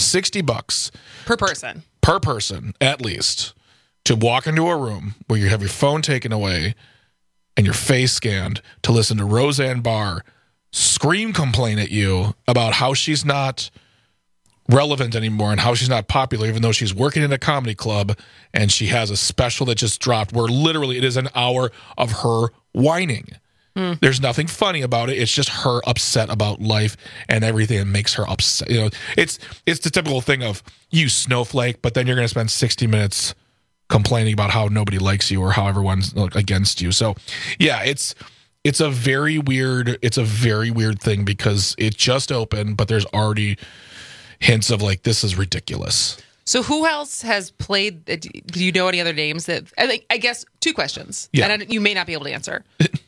T: $60 per person.
Q: Per person, at least, to walk into a room where you have your phone taken away and your face scanned to listen to Roseanne Barr scream complain at you about how she's not relevant anymore and how she's not popular, even though she's working in a comedy club and she has a special that just dropped where literally it is an hour of her whining. There's nothing funny about it. It's just her upset about life and everything that makes her upset. You know, it's the typical thing of you snowflake, but then you're going to spend 60 minutes complaining about how nobody likes you or how everyone's against you. So yeah, it's a very weird thing because it just opened, but there's already hints of like, this is ridiculous.
T: So who else has played? Do you know any other names that, I guess 2 questions, and you may not be able to answer.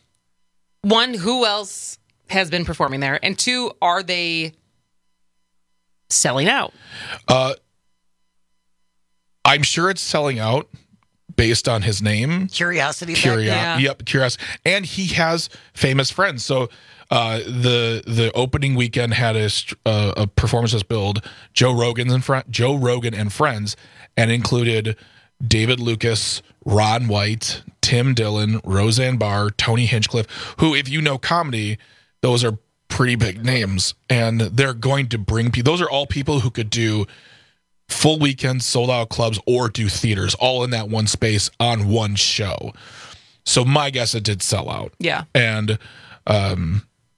T: 1, who else has been performing there? And 2, are they selling out?
Q: I'm sure it's selling out based on his name.
V: Curiosity.
Q: Yep, Curiosity. And he has famous friends. So the opening weekend had a performances billed Joe Rogan and friends, and included David Lucas, Ron White, Tim Dillon, Roseanne Barr, Tony Hinchcliffe, who, if you know comedy, those are pretty big names. And they're going to bring people. Those are all people who could do full weekends, sold out clubs, or do theaters all in that one space on one show. So my guess, it did sell out.
T: Yeah.
Q: And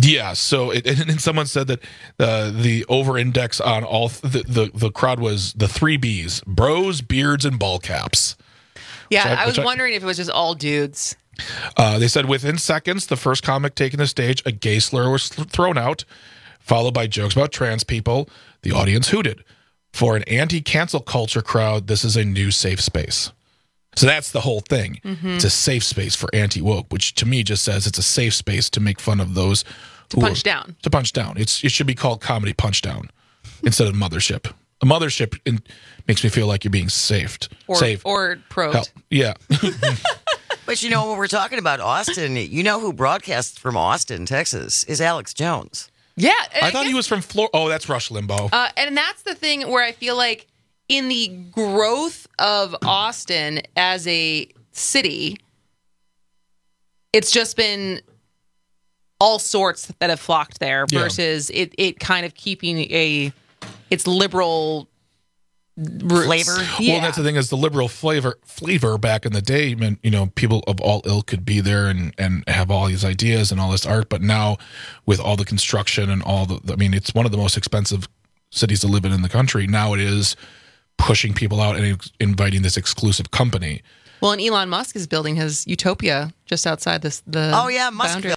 Q: Yeah, so and someone said that the over-index on all the crowd was the 3 Bs: bros, beards, and ball caps.
T: Yeah, I was wondering if it was just all dudes.
Q: They said within seconds, the first comic taking the stage, a gay slur was thrown out, followed by jokes about trans people. The audience hooted. For an anti-cancel culture crowd, this is a new safe space. So that's the whole thing.
T: Mm-hmm.
Q: It's a safe space for anti-woke, which to me just says it's a safe space to make fun of those
T: to punch down.
Q: To punch down. It should be called Comedy Punch Down instead of Mothership. A mothership makes me feel like you're being saved.
T: Or probed.
Q: Yeah.
V: But when we're talking about Austin, who broadcasts from Austin, Texas, is Alex Jones.
T: Yeah.
Q: I thought he was from Florida. Oh, that's Rush Limbaugh.
T: And that's the thing where I feel like in the growth of Austin as a city, it's just been all sorts that have flocked there versus it kind of keeping its liberal
V: flavor.
Q: Yeah. Well, that's the thing is the liberal flavor back in the day meant, people of all ilk could be there and have all these ideas and all this art. But now with all the construction and it's one of the most expensive cities to live in the country. Now it is pushing people out and inviting this exclusive company.
T: Well, and Elon Musk is building his utopia just outside the boundary.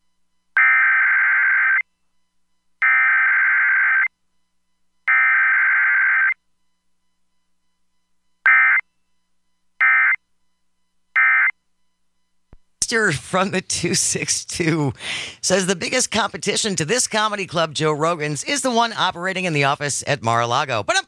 V: From the 262 says the biggest competition to this comedy club, Joe Rogan's, is the one operating in the office at Mar-a-Lago. But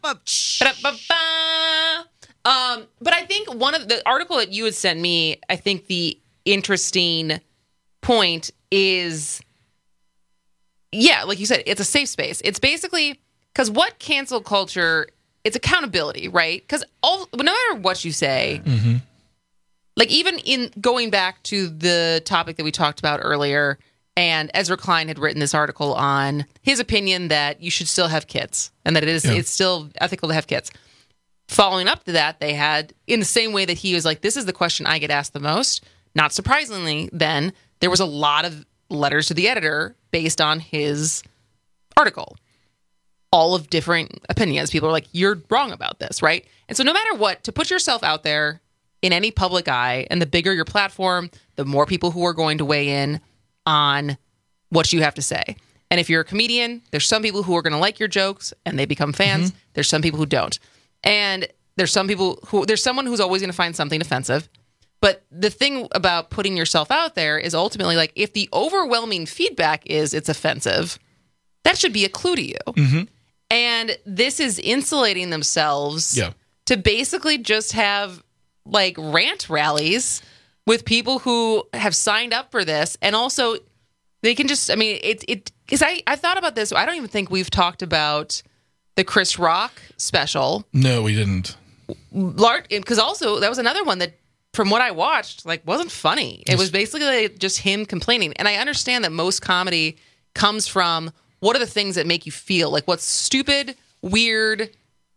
T: I think one of the article that you had sent me, I think the interesting point is, like you said, it's a safe space. It's basically because what cancel culture, it's accountability, right? Because no matter what you say.
Q: Mm-hmm.
T: Like, even in going back to the topic that we talked about earlier, and Ezra Klein had written this article on his opinion that you should still have kids and that it's still ethical to have kids. Following up to that, they had, in the same way that he was like, this is the question I get asked the most. Not surprisingly, then, there was a lot of letters to the editor based on his article. All of different opinions. People are like, you're wrong about this, right? And so no matter what, to put yourself out there in any public eye, and the bigger your platform, the more people who are going to weigh in on what you have to say. And if you're a comedian, there's some people who are going to like your jokes and they become fans. Mm-hmm. There's some people who don't. And there's someone who's always going to find something offensive. But the thing about putting yourself out there is ultimately, like, if the overwhelming feedback is it's offensive, that should be a clue to you.
Q: Mm-hmm.
T: And this is insulating themselves to basically just have like rant rallies with people who have signed up for this. And also they can just, because I thought about this. I don't even think we've talked about the Chris Rock special.
Q: No, we didn't.
T: Because also that was another one that, from what I watched, like, wasn't funny. It was basically like just him complaining. And I understand that most comedy comes from what are the things that make you feel like what's stupid, weird,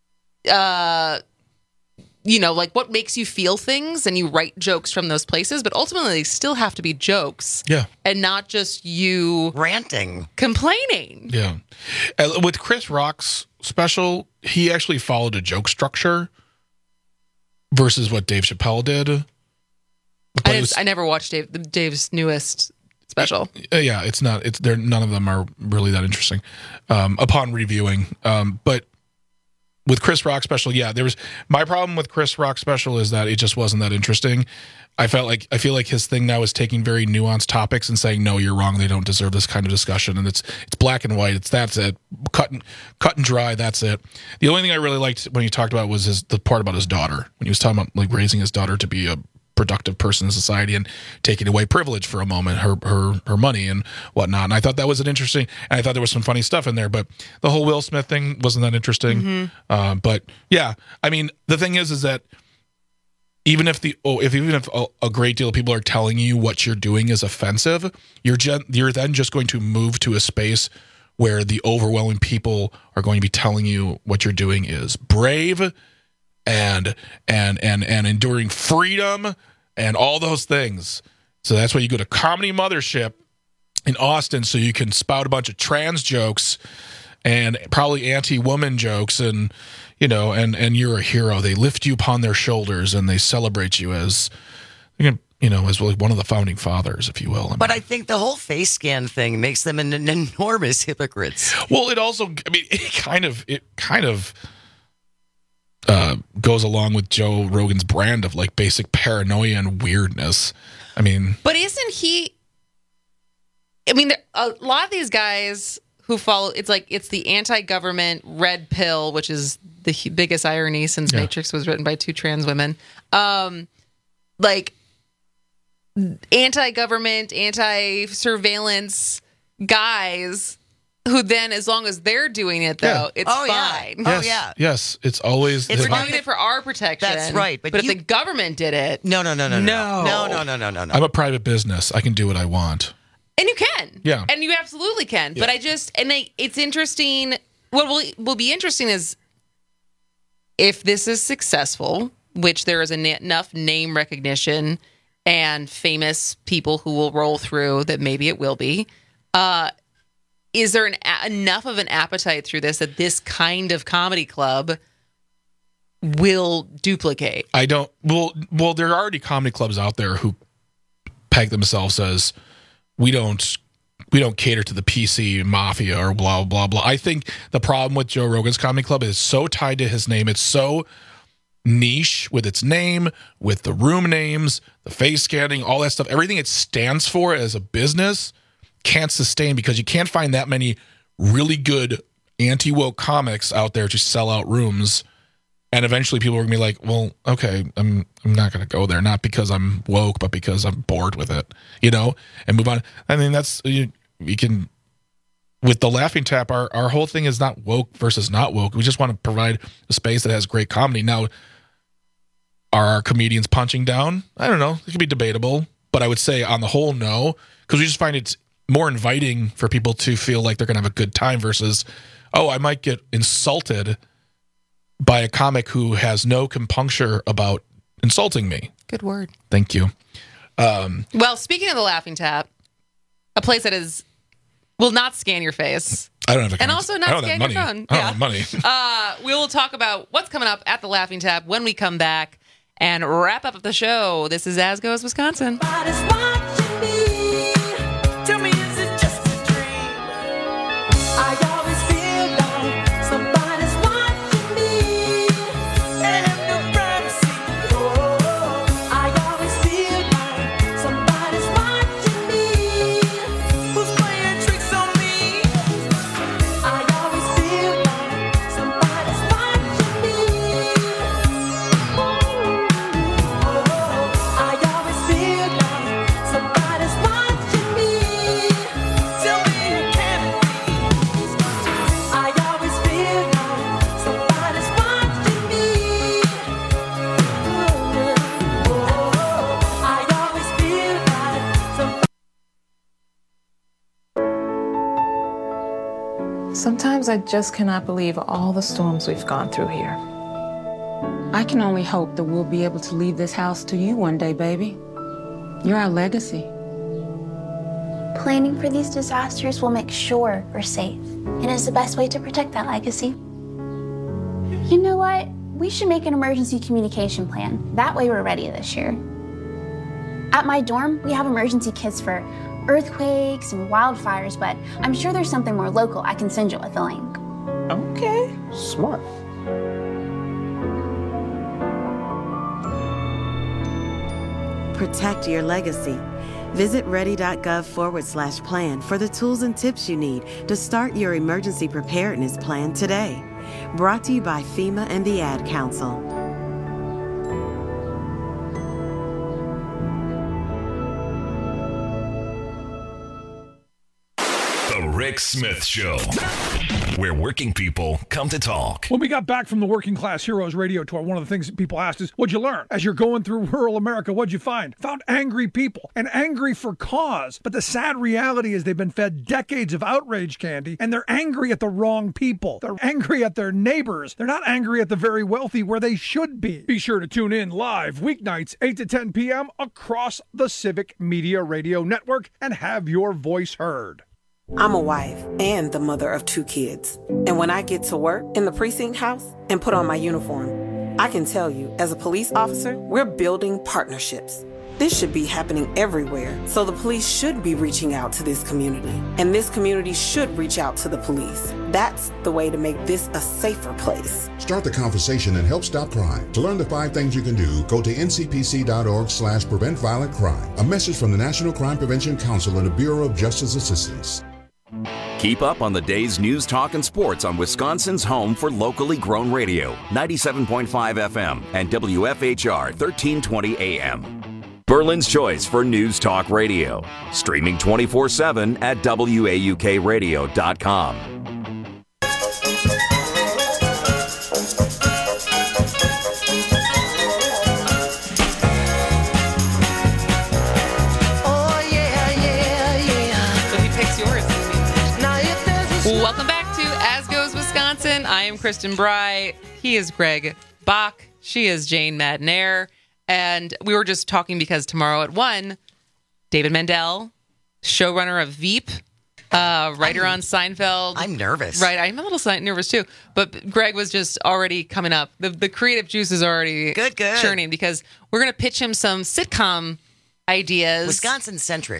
T: like what makes you feel things, and you write jokes from those places. But ultimately, they still have to be jokes.
Q: Yeah.
T: And not just you
V: ranting,
T: complaining.
Q: Yeah. With Chris Rock's special, he actually followed a joke structure versus what Dave Chappelle did.
T: I never watched Dave's newest special.
Q: Yeah, none of them are really that interesting upon reviewing. But with Chris Rock special, my problem with Chris Rock special is that it just wasn't that interesting. I feel like his thing now is taking very nuanced topics and saying, no, you're wrong. They don't deserve this kind of discussion. And it's black and white. That's it. Cut and dry. That's it. The only thing I really liked when he talked about was the part about his daughter, when he was talking about like raising his daughter to be a productive person in society and taking away privilege for a moment, her money and whatnot. And I thought that was an interesting, and I thought there was some funny stuff in there, but the whole Will Smith thing wasn't that interesting.
T: Mm-hmm.
Q: But yeah, the thing is that even if a great deal of people are telling you what you're doing is offensive, you're then just going to move to a space where the overwhelming people are going to be telling you what you're doing is brave and enduring freedom and all those things. So that's why you go to Comedy Mothership in Austin, so you can spout a bunch of trans jokes and probably anti-woman jokes, and you know, and you're a hero. They lift you upon their shoulders and they celebrate you as, you know, as one of the founding fathers, if you will.
V: But I think the whole face scan thing makes them an enormous hypocrites.
Q: Well, it also, I mean, it kind of goes along with Joe Rogan's brand of like basic paranoia and weirdness. I mean,
T: but isn't he? I mean, a lot of these guys who follow, it's the anti-government red pill, which is the biggest irony since Matrix was written by 2 trans women. Like anti-government, anti-surveillance guys who then, as long as they're doing it, though, it's fine.
Q: Yes, yes, it's always.
T: We're doing it for our protection.
V: That's right.
T: But if the government did it,
V: no.
Q: I'm a private business. I can do what I want.
T: And you can.
Q: Yeah.
T: And you absolutely can.
Q: Yeah.
T: But it's interesting. What will be interesting is if this is successful, which there is enough name recognition and famous people who will roll through that maybe it will be, is there enough of an appetite through this that this kind of comedy club will duplicate?
Q: I don't. Well, there are already comedy clubs out there who peg themselves as we don't cater to the PC mafia or blah blah blah. I think the problem with Joe Rogan's Comedy Club is so tied to his name. It's so niche with its name, with the room names, the face scanning, all that stuff. Everything it stands for as a business can't sustain, because you can't find that many really good anti-woke comics out there to sell out rooms. And eventually people are going to be like, well, okay, I'm not going to go there. Not because I'm woke, but because I'm bored with it, you know, and move on. I mean, that's, you can, with the Laughing Tap, our whole thing is not woke versus not woke. We just want to provide a space that has great comedy. Now, are our comedians punching down? I don't know. It could be debatable, but I would say on the whole, no, because we just find it's more inviting for people to feel like they're going to have a good time versus, oh, I might get insulted by a comic who has no compunction about insulting me.
T: Good word.
Q: Thank you.
T: Well, speaking of the Laughing Tap, a place that will not scan your face.
Q: I don't have
T: and also not scan your phone.
Q: I don't have money.
T: We will talk about what's coming up at the Laughing Tap when we come back and wrap up the show. This is As Goes Wisconsin.
Y: Tell me, is it just a dream? I always feel like somebody's watching me, and I have no privacy. Oh, I always feel like somebody's watching me, who's playing tricks on me. I always feel like somebody's watching me. I always feel like somebody's watching me. Tell me who can it be? I always feel like somebody's watching me. I always feel like somebody.
P: Sometimes I just cannot believe all the storms we've gone through here. I can only hope that we'll be able to leave this house to you one day, baby. You're our legacy.
R: Planning for these disasters will make sure we're safe, and is the best way to protect that legacy. You know what? We should make an emergency communication plan. That way we're ready this year. At my dorm, we have emergency kits for earthquakes and wildfires, but I'm sure there's something more local I can send you with a link.
P: Okay. Smart.
U: Protect your legacy. Visit ready.gov/plan for the tools and tips you need to start your emergency preparedness plan today. Brought to you by FEMA and the Ad Council.
W: The Rick Smith Show.
B: where working people come to talk.
E: When we got back from the Working Class Heroes radio tour, one of the things that people asked is, what'd you learn? As you're going through rural America, what'd you find? Found angry people, and angry for cause. But the sad reality is they've been fed decades of outrage candy, and they're angry at the wrong people. They're angry at their neighbors. They're not angry at the very wealthy where they should be. Be sure to tune in live weeknights 8 to 10 p.m. across the Civic Media Radio Network and have your voice heard.
F: I'm a wife and the mother of 2 kids. And when I get to work in the precinct house and put on my uniform, I can tell you, as a police officer, we're building partnerships. This should be happening everywhere, so the police should be reaching out to this community, and this community should reach out to the police. That's the way to make this a safer place.
W: Start the conversation and help stop crime. To learn the 5 things you can do, go to ncpc.org/prevent violent crime. A message from the National Crime Prevention Council and the Bureau of Justice Assistance.
J: Keep up on the day's news, talk, and sports on Wisconsin's home for locally grown radio, 97.5 FM and WFHR 1320 AM. Berlin's choice for news talk radio. Streaming 24/7 at WAUKradio.com.
T: Welcome back to As Goes Wisconsin. I am Kristen Bry. He is Greg Bach. She is Jane Madnair. And we were just talking because tomorrow at 1, David Mendel, showrunner of Veep, writer on Seinfeld.
V: I'm nervous.
T: Right, I'm a little nervous too. But Greg was just already coming up. The creative juice is already churning because we're going to pitch him some sitcom ideas.
V: Wisconsin-centric.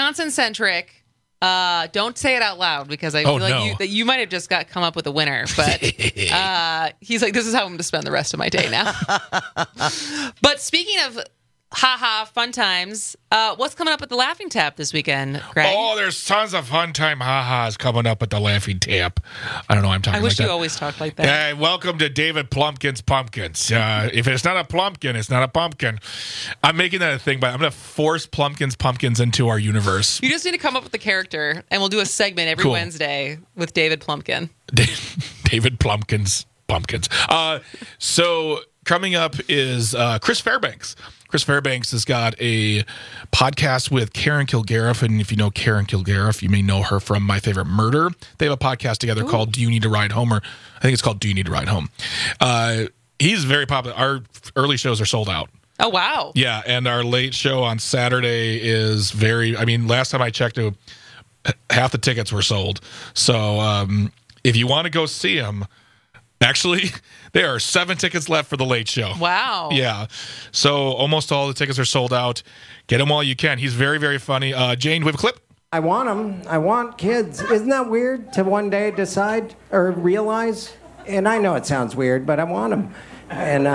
T: Don't say it out loud because I feel like you might have just come up with a winner. But he's like, this is how I'm going to spend the rest of my day now. But speaking of fun times, what's coming up at the Laughing Tap this weekend, Greg?
Q: Oh, there's tons of fun time ha-has coming up at the Laughing Tap. I don't know why I'm talking like that.
T: I wish you always talked like that.
Q: Welcome to David Plumpkin's Pumpkins. If it's not a plumpkin, it's not a pumpkin. I'm making that a thing, but I'm going to force Plumpkin's Pumpkins into our universe.
T: You just need to come up with a character, and we'll do a segment every Wednesday with David Plumpkin.
Q: David Plumpkin's Pumpkins. So coming up is Chris Fairbanks. Chris Fairbanks has got a podcast with Karen Kilgariff, and if you know Karen Kilgariff, you may know her from My Favorite Murder. They have a podcast together called Do You Need to Ride Home? Or I think it's called Do You Need to Ride Home? He's very popular. Our early shows are sold out.
T: Oh, wow.
Q: Yeah, and our late show on Saturday is last time I checked, half the tickets were sold. So if you want to go see him, actually, there are 7 tickets left for the late show.
T: Wow.
Q: Yeah. So almost all the tickets are sold out. Get him while you can. He's very, very funny. Jane, do we have a clip?
X: I want them. I want kids. Isn't that weird to one day decide or realize? And I know it sounds weird, but I want them. And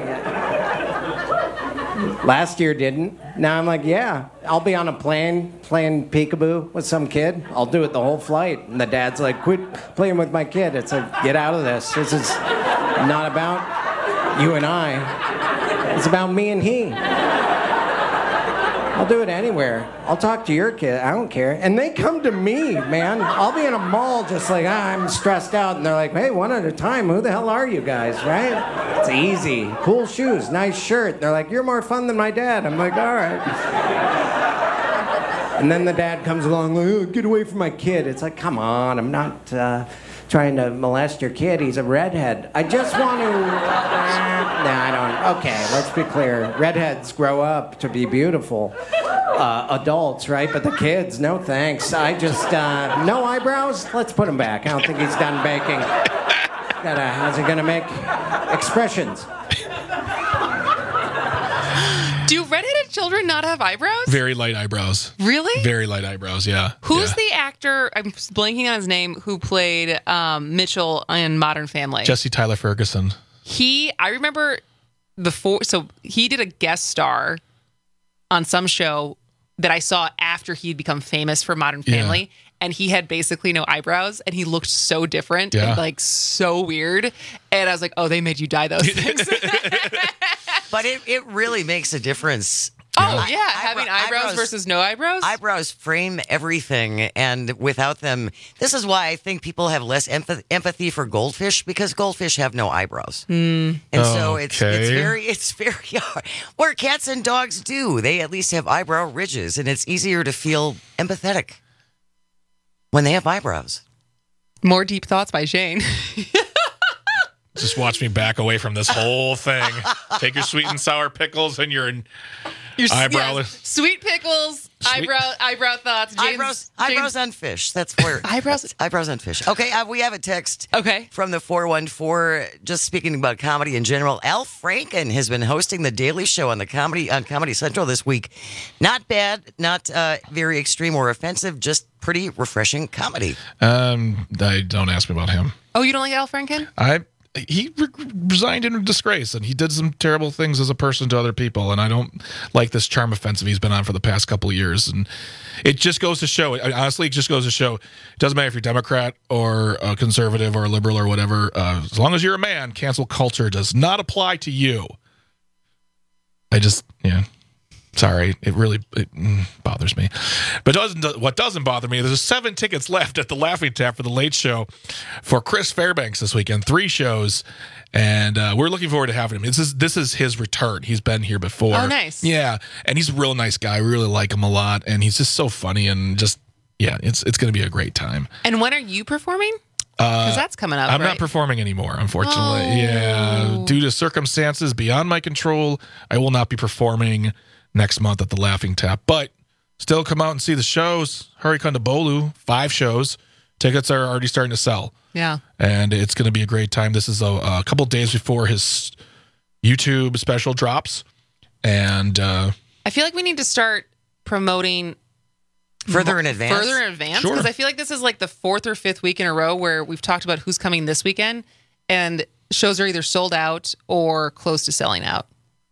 X: last year didn't. Now I'm like, yeah, I'll be on a plane playing peekaboo with some kid. I'll do it the whole flight. And the dad's like, quit playing with my kid. It's like, get out of this. This is not about you and I. It's about me and he. I'll do it anywhere. I'll talk to your kid. I don't care. And they come to me, man. I'll be in a mall just like, I'm stressed out. And they're like, hey, one at a time. Who the hell are you guys, right? It's easy. Cool shoes, nice shirt. They're like, you're more fun than my dad. I'm like, all right. And then the dad comes along, like, oh, get away from my kid. It's like, come on, I'm not trying to molest your kid. He's a redhead. I just want to... I don't... Okay, let's be clear. Redheads grow up to be beautiful adults, right? But the kids, no thanks. I just... no eyebrows? Let's put him back. I don't think he's done baking. How's he going to make expressions?
T: Do redheaded children not have eyebrows?
Q: Very light eyebrows.
T: Really?
Q: Very light eyebrows, yeah.
T: Who's the actor, I'm blanking on his name, who played Mitchell in Modern Family?
Q: Jesse Tyler Ferguson.
T: I remember so he did a guest star on some show that I saw after he'd become famous for Modern Family. And he had basically no eyebrows, and he looked so different and like so weird. And I was like, oh, they made you dye those things.
V: But it really makes a difference
T: Oh, yeah. Having eyebrows versus no eyebrows?
V: Eyebrows frame everything. And without them, this is why I think people have less empathy for goldfish, because goldfish have no eyebrows. And so it's very hard. Where cats and dogs do. They at least have eyebrow ridges, and it's easier to feel empathetic when they have eyebrows.
T: More deep thoughts by Shane.
Q: Just watch me back away from this whole thing. Take your sweet and sour pickles and your eyebrow.
T: Yes. Sweet pickles, eyebrow thoughts.
V: Eyebrows on fish. That's where eyebrows on fish. Okay, we have a text.
T: Okay,
V: from the 414. Just speaking about comedy in general, Al Franken has been hosting the Daily Show on Comedy Central this week. Not bad, not very extreme or offensive, just pretty refreshing comedy.
Q: Don't ask me about him.
T: Oh, you don't like Al Franken?
Q: He resigned in disgrace, and he did some terrible things as a person to other people, and I don't like this charm offensive he's been on for the past couple of years. And it just goes to show, honestly, it just goes to show, it doesn't matter if you're Democrat or a conservative or a liberal or whatever, as long as you're a man, cancel culture does not apply to you. Sorry, it really bothers me. But what doesn't bother me, there's 7 tickets left at the Laughing Tap for the Late Show for Chris Fairbanks this weekend. 3 shows, and we're looking forward to having him. This is his return. He's been here before.
T: Oh, nice.
Q: Yeah, and he's a real nice guy. We really like him a lot, and he's just so funny, and just, it's going to be a great time.
T: And when are you performing? Because that's coming up,
Q: I'm not performing anymore, unfortunately.
T: Oh.
Q: Yeah, due to circumstances beyond my control, I will not be performing next month at the Laughing Tap, but still come out and see the shows. Hurricane to Bolu, 5 shows. Tickets are already starting to sell.
T: Yeah.
Q: And it's going to be a great time. This is a couple days before his YouTube special drops. And
T: I feel like we need to start promoting
V: further in advance.
T: Because I feel like this is like the 4th or 5th week in a row where we've talked about who's coming this weekend, and shows are either sold out or close to selling out.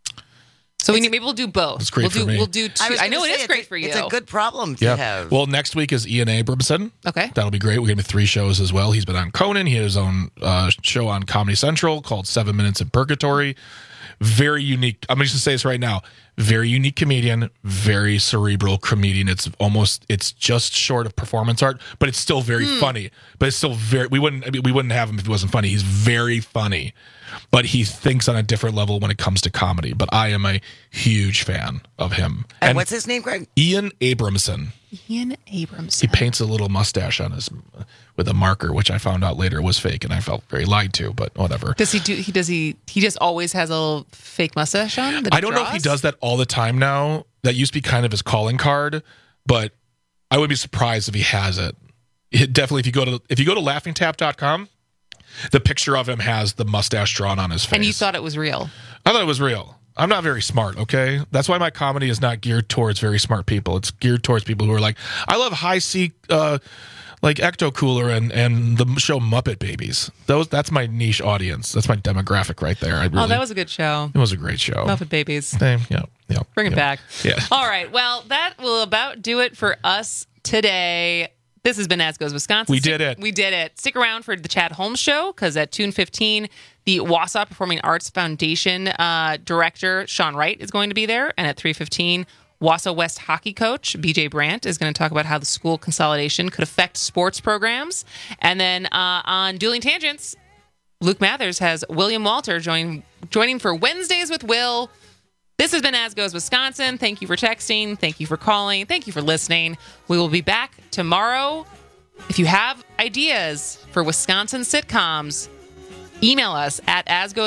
T: So maybe we'll do both.
Q: It's great for me.
T: We'll do 2. I know it is great for you.
V: It's a good problem to have.
Q: Well, next week is Ian Abramson.
T: Okay.
Q: That'll be great. We're going to be 3 shows as well. He's been on Conan. He has his own show on Comedy Central called 7 Minutes in Purgatory. Very unique. I'm going to say this right now. Very unique comedian. Very cerebral comedian. It's just short of performance art, but it's still very funny. But it's still we wouldn't have him if he wasn't funny. He's very funny. But he thinks on a different level when it comes to comedy. But I am a huge fan of him.
V: And what's his name, Greg?
Q: Ian Abramson.
T: Ian Abramson.
Q: He paints a little mustache on with a marker, which I found out later was fake, and I felt very lied to. But whatever.
T: Does he just always has a little fake mustache on?
Q: I don't know if he does that all the time now. That used to be kind of his calling card, but I would be surprised if he has it. Definitely, if you go to laughingtap.com. The picture of him has the mustache drawn on his face.
T: And you thought it was real?
Q: I thought it was real. I'm not very smart, okay? That's why my comedy is not geared towards very smart people. It's geared towards people who are like, I love high C, like Ecto Cooler and the show Muppet Babies. That's my niche audience. That's my demographic right there.
T: That was a good show.
Q: It was a great show.
T: Muppet Babies.
Q: Yeah.
T: Bring it back.
Q: Yeah.
T: All right. Well, that will about do it for us today. This has been As Goes Wisconsin.
Q: We did it.
T: Stick around for the Chad Holmes Show, because at 2:15, the Wausau Performing Arts Foundation director, Sean Wright, is going to be there. And at 3:15, Wausau West hockey coach, BJ Brandt, is going to talk about how the school consolidation could affect sports programs. And then on Dueling Tangents, Luke Mathers has William Walter joining for Wednesdays with Will. This has been As Goes Wisconsin. Thank you for texting. Thank you for calling. Thank you for listening. We will be back tomorrow. If you have ideas for Wisconsin sitcoms, email us at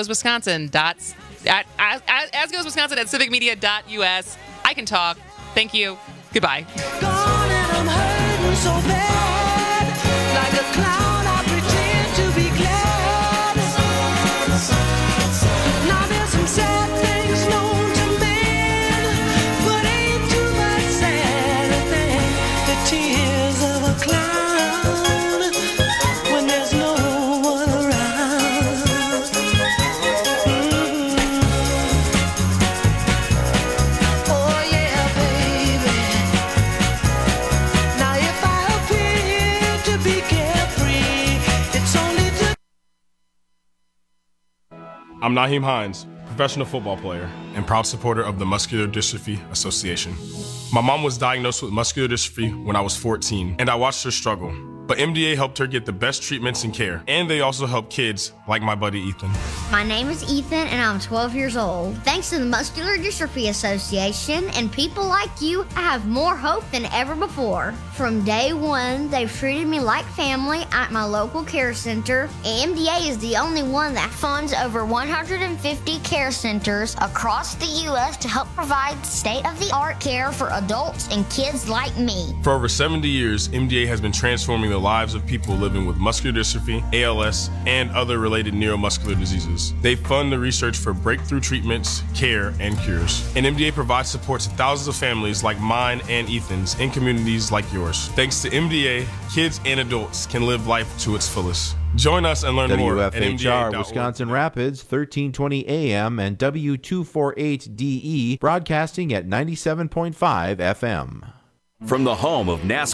T: asgoeswisconsin@civicmedia.us. I can talk. Thank you. Goodbye.
D: I'm Naheem Hines. professional football player, and proud supporter of the Muscular Dystrophy Association. My mom was diagnosed with muscular dystrophy when I was 14, and I watched her struggle. But MDA helped her get the best treatments and care, and they also help kids like my buddy Ethan.
G: My name is Ethan, and I'm 12 years old. Thanks to the Muscular Dystrophy Association and people like you, I have more hope than ever before. From day one, they've treated me like family at my local care center. MDA is the only one that funds over 150 care centers across the U.S. to help provide state-of-the-art care for adults and kids like me.
D: For over 70 years, MDA has been transforming the lives of people living with muscular dystrophy, ALS, and other related neuromuscular diseases. They fund the research for breakthrough treatments, care, and cures. And MDA provides support to thousands of families like mine and Ethan's in communities like yours. Thanks to MDA, kids and adults can live life to its fullest. Join us and learn more at
H: WFHR Wisconsin Rapids, 1320 AM and W248DE, broadcasting at 97.5 FM.
J: From the home of NASCAR